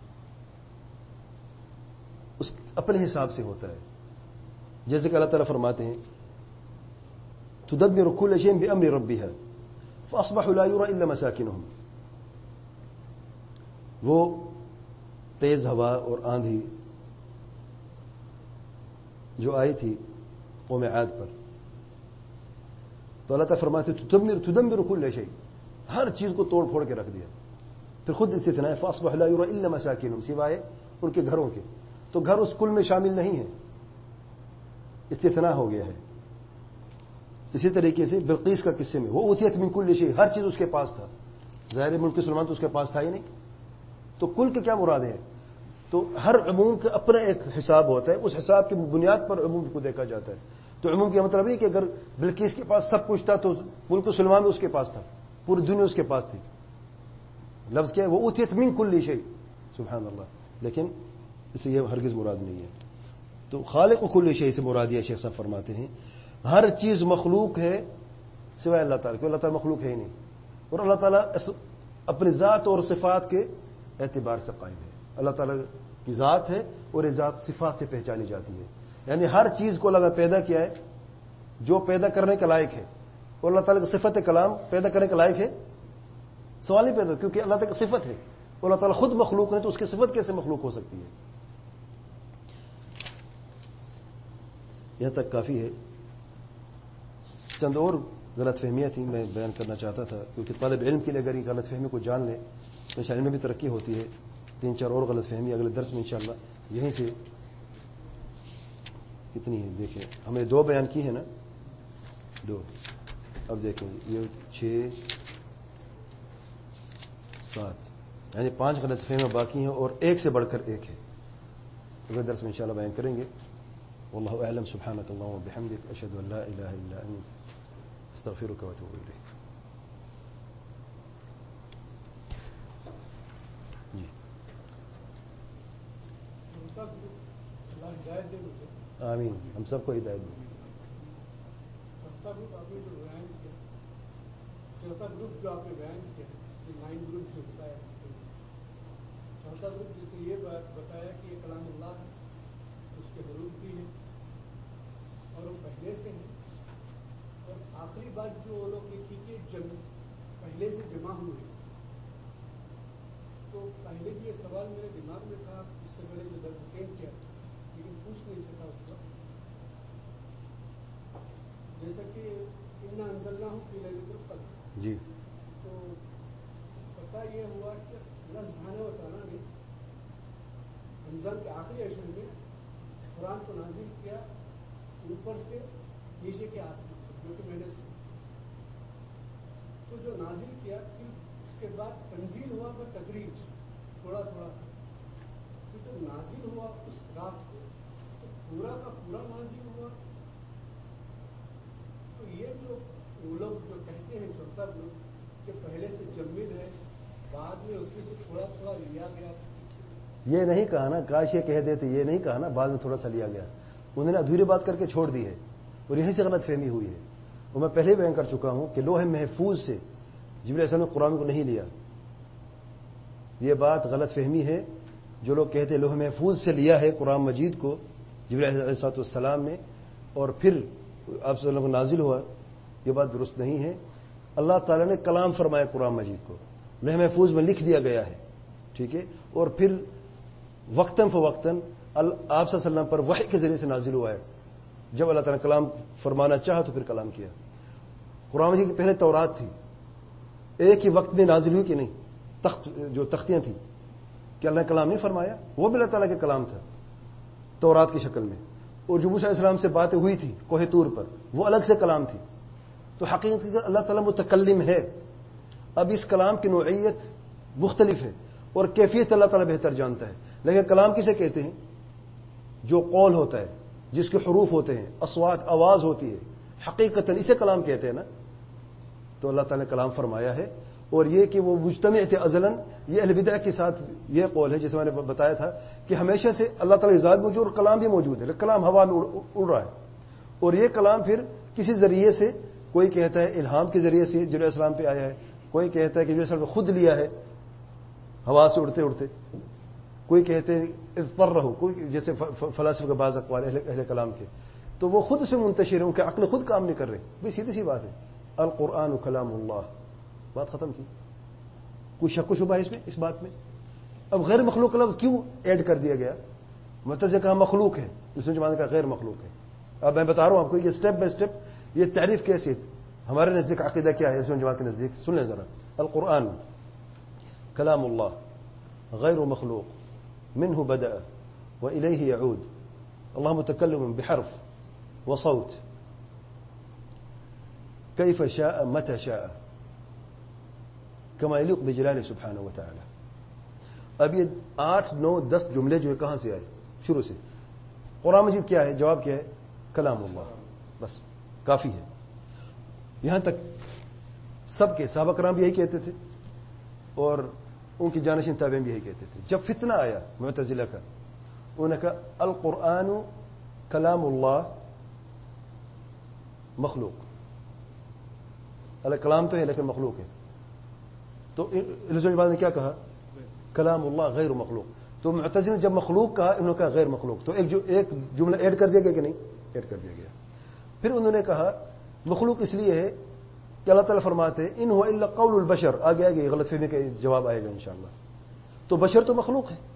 اس اپنے حساب سے ہوتا ہے. جیسے کہ اللہ تعالیٰ فرماتے ہیں تدبر كل شيء بأمر ربها فأصبحوا لا يرى إلا مساكنهم. وہ تیز ہوا اور آندھی جو آئی تھی قوم عاد پر, تو اللہ تعالیٰ فرماتے تدمر تدمر كل شيء, ہر چیز کو توڑ پھوڑ کے رکھ دیا. پھر خود استثناء ہے فأصبحوا لا يرى إلا مساكنهم, سوائے ان کے گھروں کے. تو گھر اس کل میں شامل نہیں ہے, استثناء ہو گیا ہے. اسی طریقے سے بلقیس کا قصے میں وہ اوتیت من کل شیء, ہر چیز اس کے پاس تھا. ظاہر ملک سلمان تو اس کے پاس تھا ہی نہیں. تو کل کے کیا مراد ہے؟ تو ہر عموم کا اپنا ایک حساب ہوتا ہے, اس حساب کی بنیاد پر عموم کو دیکھا جاتا ہے. تو عموم کا مطلب نہیں کہ اگر بلقیس کے پاس سب کچھ تھا تو ملک سلمان بھی اس کے پاس تھا, پوری دنیا اس کے پاس تھی. لفظ کیا ہے؟ وہ اوتیت من کل شیء, سبحان اللہ. لیکن اس سے یہ ہرگز مراد نہیں ہے. تو خالق کل شیء سے مراد یہ شیخ صاحب فرماتے ہیں ہر چیز مخلوق ہے سوائے اللہ تعالیٰ کے. اللہ تعالیٰ مخلوق ہے ہی نہیں, اور اللہ تعالیٰ اپنی ذات اور صفات کے اعتبار سے قائم ہے. اللہ تعالیٰ کی ذات ہے اور یہ ذات صفات سے پہچانی جاتی ہے. یعنی ہر چیز کو اللہ نے پیدا کیا ہے جو پیدا کرنے کے لائق ہے, اور اللہ تعالیٰ کی صفت کلام پیدا کرنے کے لائق ہے, سوال نہیں پیدا, کیونکہ اللہ تعالیٰ کی صفت ہے اور اللہ تعالیٰ خود مخلوق ہے, تو اس کی صفت کیسے مخلوق ہو سکتی ہے؟ یہاں تک کافی ہے. چند اور غلط فہمیاں تھیں میں بیان کرنا چاہتا تھا, کیونکہ طالب علم کے لیے اگر یہ غلط فہمی کو جان لیں تو علم میں بھی ترقی ہوتی ہے. تین چار اور غلط فہمی اگلے درس میں انشاءاللہ یہیں سے. کتنی ہے دیکھیں, ہم نے دو بیان کی ہے نا, دو. اب دیکھیں یہ چھ سات, یعنی پانچ غلط فہمیاں باقی ہیں اور ایک سے بڑھ کر ایک ہے. اگلے درس میں انشاءاللہ بیان کریں گے. واللہ اعلم. سبحانک اللہم وبحمدک, اشہد ان لا الہ الا انت, استغفرک واتوب الیک. جی آمین, ہم سب کو ہدایت دیں. چوتھا گروپ جو آپ نے بیان کیا, نائن گروپ جو بتایا, چوتھا گروپ جس نے یہ بات بتایا کہ یہ کلام اللہ ہے, اس کے حروف بھی ہیں اور وہ پہلے سے ہیں. اور آخری بات جو وہ لوگ لکھی کہ جم پہلے سے جمع ہوئے, تو پہلے بھی یہ سوال میرے دماغ میں تھا اس سے پہلے جو درد اٹینڈ کیا تھا, لیکن پوچھ نہیں سکا اس وقت. جیسا کہ انا انزلناہ فی لیلۃ القدر, جی, تو پتہ یہ ہوا کہ اللہ سبحانہ و تعالیٰ نے رمضان کے آخری عشر میں قرآن کو نازل کیا اوپر سے نیچے کے آسمان پر, جو کہ میں نے سنا. تو جو نازل کیا پھر اس کے بعد تنزیل ہوا پر تدریج, تھوڑا تھوڑا. تو جو نازل ہوا اس رات کو تو پورا کا پورا نازل ہوا. تو یہ جو وہ لوگ جو کہتے ہیں چوتھا گروپ کہ پہلے سے جمد ہے, بعد میں اس میں سے تھوڑا تھوڑا لیا گیا, یہ نہیں کہا نا, کاش یہ کہہ دیتے, یہ نہیں کہا نا بعد میں تھوڑا سا لیا گیا. انہوں نے ادھوری بات کر کے چھوڑ دی ہے اور یہیں سے غلط فہمی ہوئی ہے. اور میں پہلے بیان کر چکا ہوں کہ لوح محفوظ سے جبرائیل علیہ السلام نے قرآن کو نہیں لیا. یہ بات غلط فہمی ہے. جو لوگ کہتے ہیں لوح محفوظ سے لیا ہے قرآن مجید کو جبرائیل علیہ السلام نے اور پھر آپ صلی اللہ علیہ وسلم کو نازل ہوا, یہ بات درست نہیں ہے. اللہ تعالیٰ نے کلام فرمایا قرآن مجید کو, لوح محفوظ میں لکھ دیا گیا ہے, ٹھیک ہے, اور پھر وقتاً فوقتاً آپ صلی اللہ علیہ وسلم پر وحی کے ذریعے سے نازل ہوا ہے. جب اللہ تعالیٰ نے کلام فرمانا چاہا تو پھر کلام کیا. قرآن مجید کی پہلے تورات تھی, ایک ہی وقت میں نازل ہوئی کہ نہیں, تخت جو تختیاں تھیں, کہ اللہ نے کلام نہیں فرمایا, وہ بھی اللہ تعالیٰ کے کلام تھا تورات کی شکل میں. اور جو موسیٰ علیہ السلام سے باتیں ہوئی تھی کوہ طور پر, وہ الگ سے کلام تھی. تو حقیقت اللہ تعالیٰ متکلم ہے. اب اس کلام کی نوعیت مختلف ہے اور کیفیت اللہ تعالیٰ بہتر جانتا ہے. لیکن کلام کسے کہتے ہیں؟ جو قول ہوتا ہے, جس کے حروف ہوتے ہیں, اصوات, آواز ہوتی ہے, حقیقتاً اسے کلام کہتے ہیں نا. تو اللہ تعالیٰ نے کلام فرمایا ہے اور یہ کہ وہ مجتمع تھے ازلاً، یہ اہل بدع کے ساتھ یہ قول ہے جیسے میں نے بتایا تھا کہ ہمیشہ سے اللہ تعالیٰ ذات موجود اور کلام بھی موجود ہے، کلام ہوا میں اڑ رہا ہے، اور یہ کلام پھر کسی ذریعے سے، کوئی کہتا ہے الہام کے ذریعے سے جبرائیل السلام پہ آیا ہے، کوئی کہتا ہے کہ جبرائیل السلام نے خود لیا ہے ہوا سے اڑتے اڑتے، کوئی کہتے ہیں اضطر رہو، کوئی جیسے فلاسفہ کا بعض اقوال اہل, اہل کلام کے، تو وہ خود اس میں منتشر ہیں، ان کے عقل خود کام نہیں کر رہے. بھائی سیدھی سی بات ہے، القرآن کلام اللہ، بات ختم تھی. کوئی شک و شبہ ہے اس میں، اس بات میں؟ اب غیر مخلوق کا لفظ کیوں ایڈ کر دیا گیا؟ معتزلہ کہا مخلوق ہے، اس نے جماعت کا غیر مخلوق ہے. اب میں بتا رہا ہوں آپ کو یہ اسٹیپ بائی اسٹیپ یہ تعریف کیسے ہمارے نزدیک عقیدہ کیا ہے، اس جماعت کے نزدیک سن لیں ذرا. القرآن کلام اللہ غیر مخلوق منه بدأ وإليه يعود، الله متكلم بحرف وصوت كيف شاء متى شاء كما يليق بجلاله سبحانه وتعالى. اب یہ آٹھ نو دس جملے جو ہے کہاں سے آئے؟ شروع سے. قرآن مجید کیا ہے؟ جواب کیا ہے؟ کلام اللہ. بس کافی ہے. یہاں تک سب کے صحابہ کرام بھی یہی کہتے تھے اور ان کی جانشین تابعین بھی یہی کہتے تھے. جب فتنہ آیا معتزلہ کا، انہوں نے کہا القرآن کلام اللہ مخلوق. اللہ کلام تو ہے لیکن مخلوق ہے. تو بعد نے کیا کہا؟ کلام اللہ غیر مخلوق. تو معتزلہ نے جب مخلوق کہا، انہوں نے کہا غیر مخلوق. تو ایک جو ایک جملہ ایڈ کر دیا گیا کہ نہیں؟ ایڈ کر دیا گیا. پھر انہوں نے کہا مخلوق اس لیے ہے کہ اللہ تعالیٰ فرماتے ہیں ان هو الا قول البشر. آگے آگے غلط فہمی کا جواب آئے گا انشاءاللہ. تو بشر تو مخلوق ہے.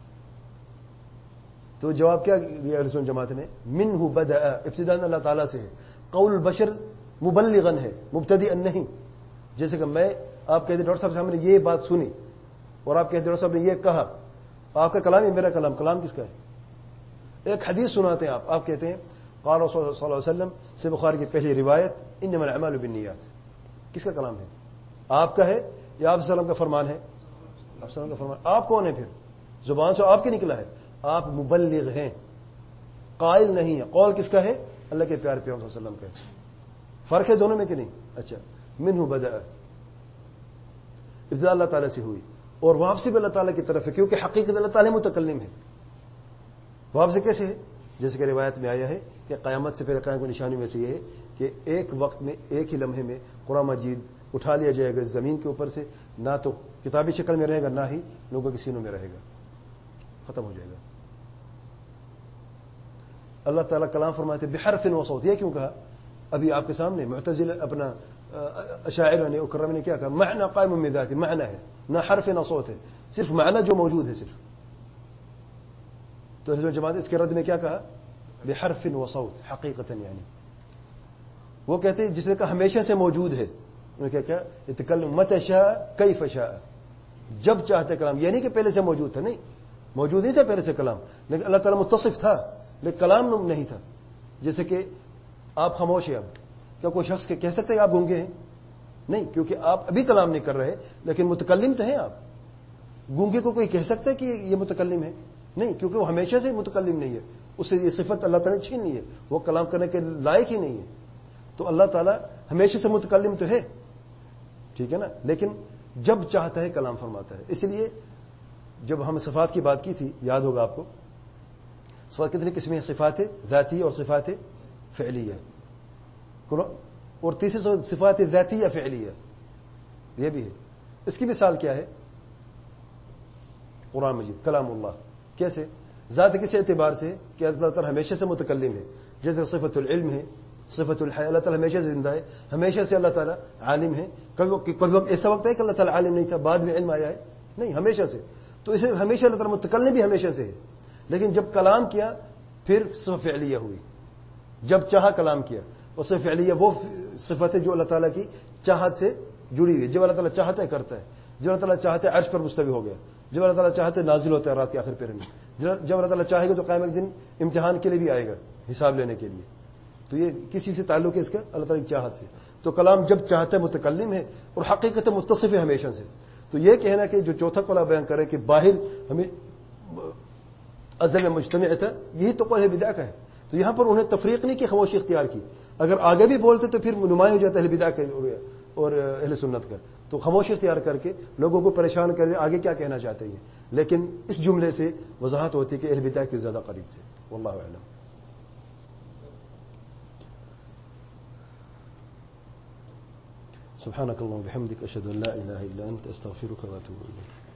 تو جواب کیا دیا اہل سنت جماعت نے؟ منه بدأ، ابتداء اللہ تعالیٰ سے ہے. قول البشر مبلغا ہے، مبتدئا نہیں. جیسے کہ میں آپ کہتے ڈاکٹر صاحب سے ہم نے یہ بات سنی اور آپ کہتے ڈاکٹر صاحب نے یہ کہا، آپ کا کلام ہے میرا کلام. کلام کس کا ہے؟ ایک حدیث سناتے ہیں آپ آپ کہتے ہیں قال رسول اللہ صلی اللہ علیہ وسلم سے، بخاری کی پہلی روایت انما الاعمال بالنیات. کس کا کلام ہے؟ آپ کا ہے یا آپ وسلم کا فرمان ہے؟ آپ وسلم کا فرمان. آپ کون ہیں پھر؟ زبان سے آپ کے نکلا ہے. آپ مبلغ ہیں، قائل نہیں ہے. قول کس کا ہے؟ اللہ کے پیارے پیغمبر صلی اللہ علیہ وسلم کا ہے. فرق ہے دونوں میں کہ نہیں؟ اچھا. منہ بدأ، ابتدا اللہ تعالیٰ سے ہوئی اور واپسی بھی اللہ تعالیٰ کی طرف ہے، کیونکہ حقیقت اللہ تعالیٰ متکلم ہے. واپسی کیسے ہے؟ جیسے کہ روایت میں آیا ہے کہ قیامت سے پہلے قیامت کی نشانی میں سے یہ ہے کہ ایک وقت میں، ایک ہی لمحے میں قرآن مجید اٹھا لیا جائے گا زمین کے اوپر سے، نہ تو کتابی شکل میں رہے گا نہ ہی لوگوں کے سینوں میں رہے گا، ختم ہو جائے گا. اللہ تعالیٰ کلام فرماتے بحرف و صوت. یہ کیوں کہا؟ ابھی آپ کے سامنے معتزلہ اپنا اشاعرہ نے اکرم نے کیا کہا؟ معنی قائم من ذاتی، معنی ہے، نہ حرف نہ صوت ہے، صرف معنی جو موجود ہے صرف. تو اہل جماعت اس کے رد میں کیا کہا؟ بحرف و صوت حقیقتا. یعنی وہ کہتے ہیں جس نے کہا ہمیشہ سے موجود ہے، انہوں نے کیا کہا؟ یتکلم متى شاء کیف شاء، جب چاہتے کلام. یعنی کہ پہلے سے موجود تھا؟ نہیں، موجود نہیں تھا پہلے سے کلام، لیکن اللہ تعالیٰ متصف تھا لیکن کلام نہیں تھا. جیسے کہ آپ خاموش ہیں، اب کیا کوئی شخص کہہ سکتا ہے آپ گونگے ہیں؟ نہیں، کیونکہ آپ ابھی کلام نہیں کر رہے لیکن متکلم تو ہیں آپ. گونگے کو کوئی کہہ سکتا ہے کہ یہ متکلم ہے؟ نہیں، کیونکہ وہ ہمیشہ سے متکلم نہیں ہے، اس سے یہ صفت اللہ تعالیٰ نے چھین لی ہے، وہ کلام کرنے کے لائق ہی نہیں ہے. تو اللہ تعالیٰ ہمیشہ سے متکلم تو ہے، ٹھیک ہے نا، لیکن جب چاہتا ہے کلام فرماتا ہے. اس لیے جب ہم صفات کی بات کی تھی، یاد ہوگا آپ کو، صفات کتنی قسمیں ہیں؟ صفات ذاتی اور صفات فعلیہ، اور تیسری صفات ذاتیہ فعلیہ یہ بھی ہے. اس کی مثال کیا ہے؟ قرآن مجید کلام اللہ. کیسے؟ ذات کس اعتبار سے کہ اللہ تعالیٰ ہمیشہ سے متکلم ہے. جیسے صفت العلم ہے، صفت الحیاء، اللہ تعالیٰ ہمیشہ سے زندہ ہے، ہمیشہ سے اللہ تعالیٰ عالم ہے. کبھی کبھی وقت ایسا وقت ہے کہ اللہ تعالیٰ عالم نہیں تھا، بعد میں علم آیا ہے؟ نہیں، ہمیشہ سے. تو اسے ہمیشہ اللہ تعالیٰ متکلم بھی ہمیشہ سے ہے، لیکن جب کلام کیا پھر صفت فعلیہ ہوئی. جب چاہا کلام کیا. اور صفت فعلیہ وہ صفت ہے جو اللہ تعالیٰ کی چاہت سے جڑی ہوئی. جب اللہ تعالیٰ چاہتا ہے کرتا ہے، جب اللہ تعالیٰ چاہتا ہے عرش پر مستوی ہو گیا، جب اللہ تعالیٰ چاہتا ہے نازل ہوتا ہے رات کے آخر پہر میں، جب اللہ تعالیٰ چاہے گا تو قیامت کے دن امتحان کے لیے بھی آئے گا، حساب لینے کے لیے. تو یہ کسی سے تعلق ہے اس کا؟ اللہ تعالیٰ کی چاہت سے. تو کلام جب چاہتا ہے متکلم ہے اور حقیقت متصف ہے ہمیشہ سے. تو یہ کہنا کہ جو چوتھا قول بیان کرے کہ باہر ہمیں ازل میں مجتمع تھا، یہی تو قول بدعہ کا ہے. تو یہاں پر انہیں تفریق نہیں کی، خاموشی اختیار کی. اگر آگے بھی بولتے تو پھر نمایاں ہو جاتا ہے بدعہ کا اور اہل سنت کا، تو خاموشی اختیار کر کے لوگوں کو پریشان کر دے آگے کیا کہنا چاہتے ہیں، لیکن اس جملے سے وضاحت ہوتی ہے کہ اہل بدع کے زیادہ قریب تھے. واللہ اعلم. سبحانك اللهم وبحمدك اشهد ان لا اله الا انت استغفرك واتوب اليك.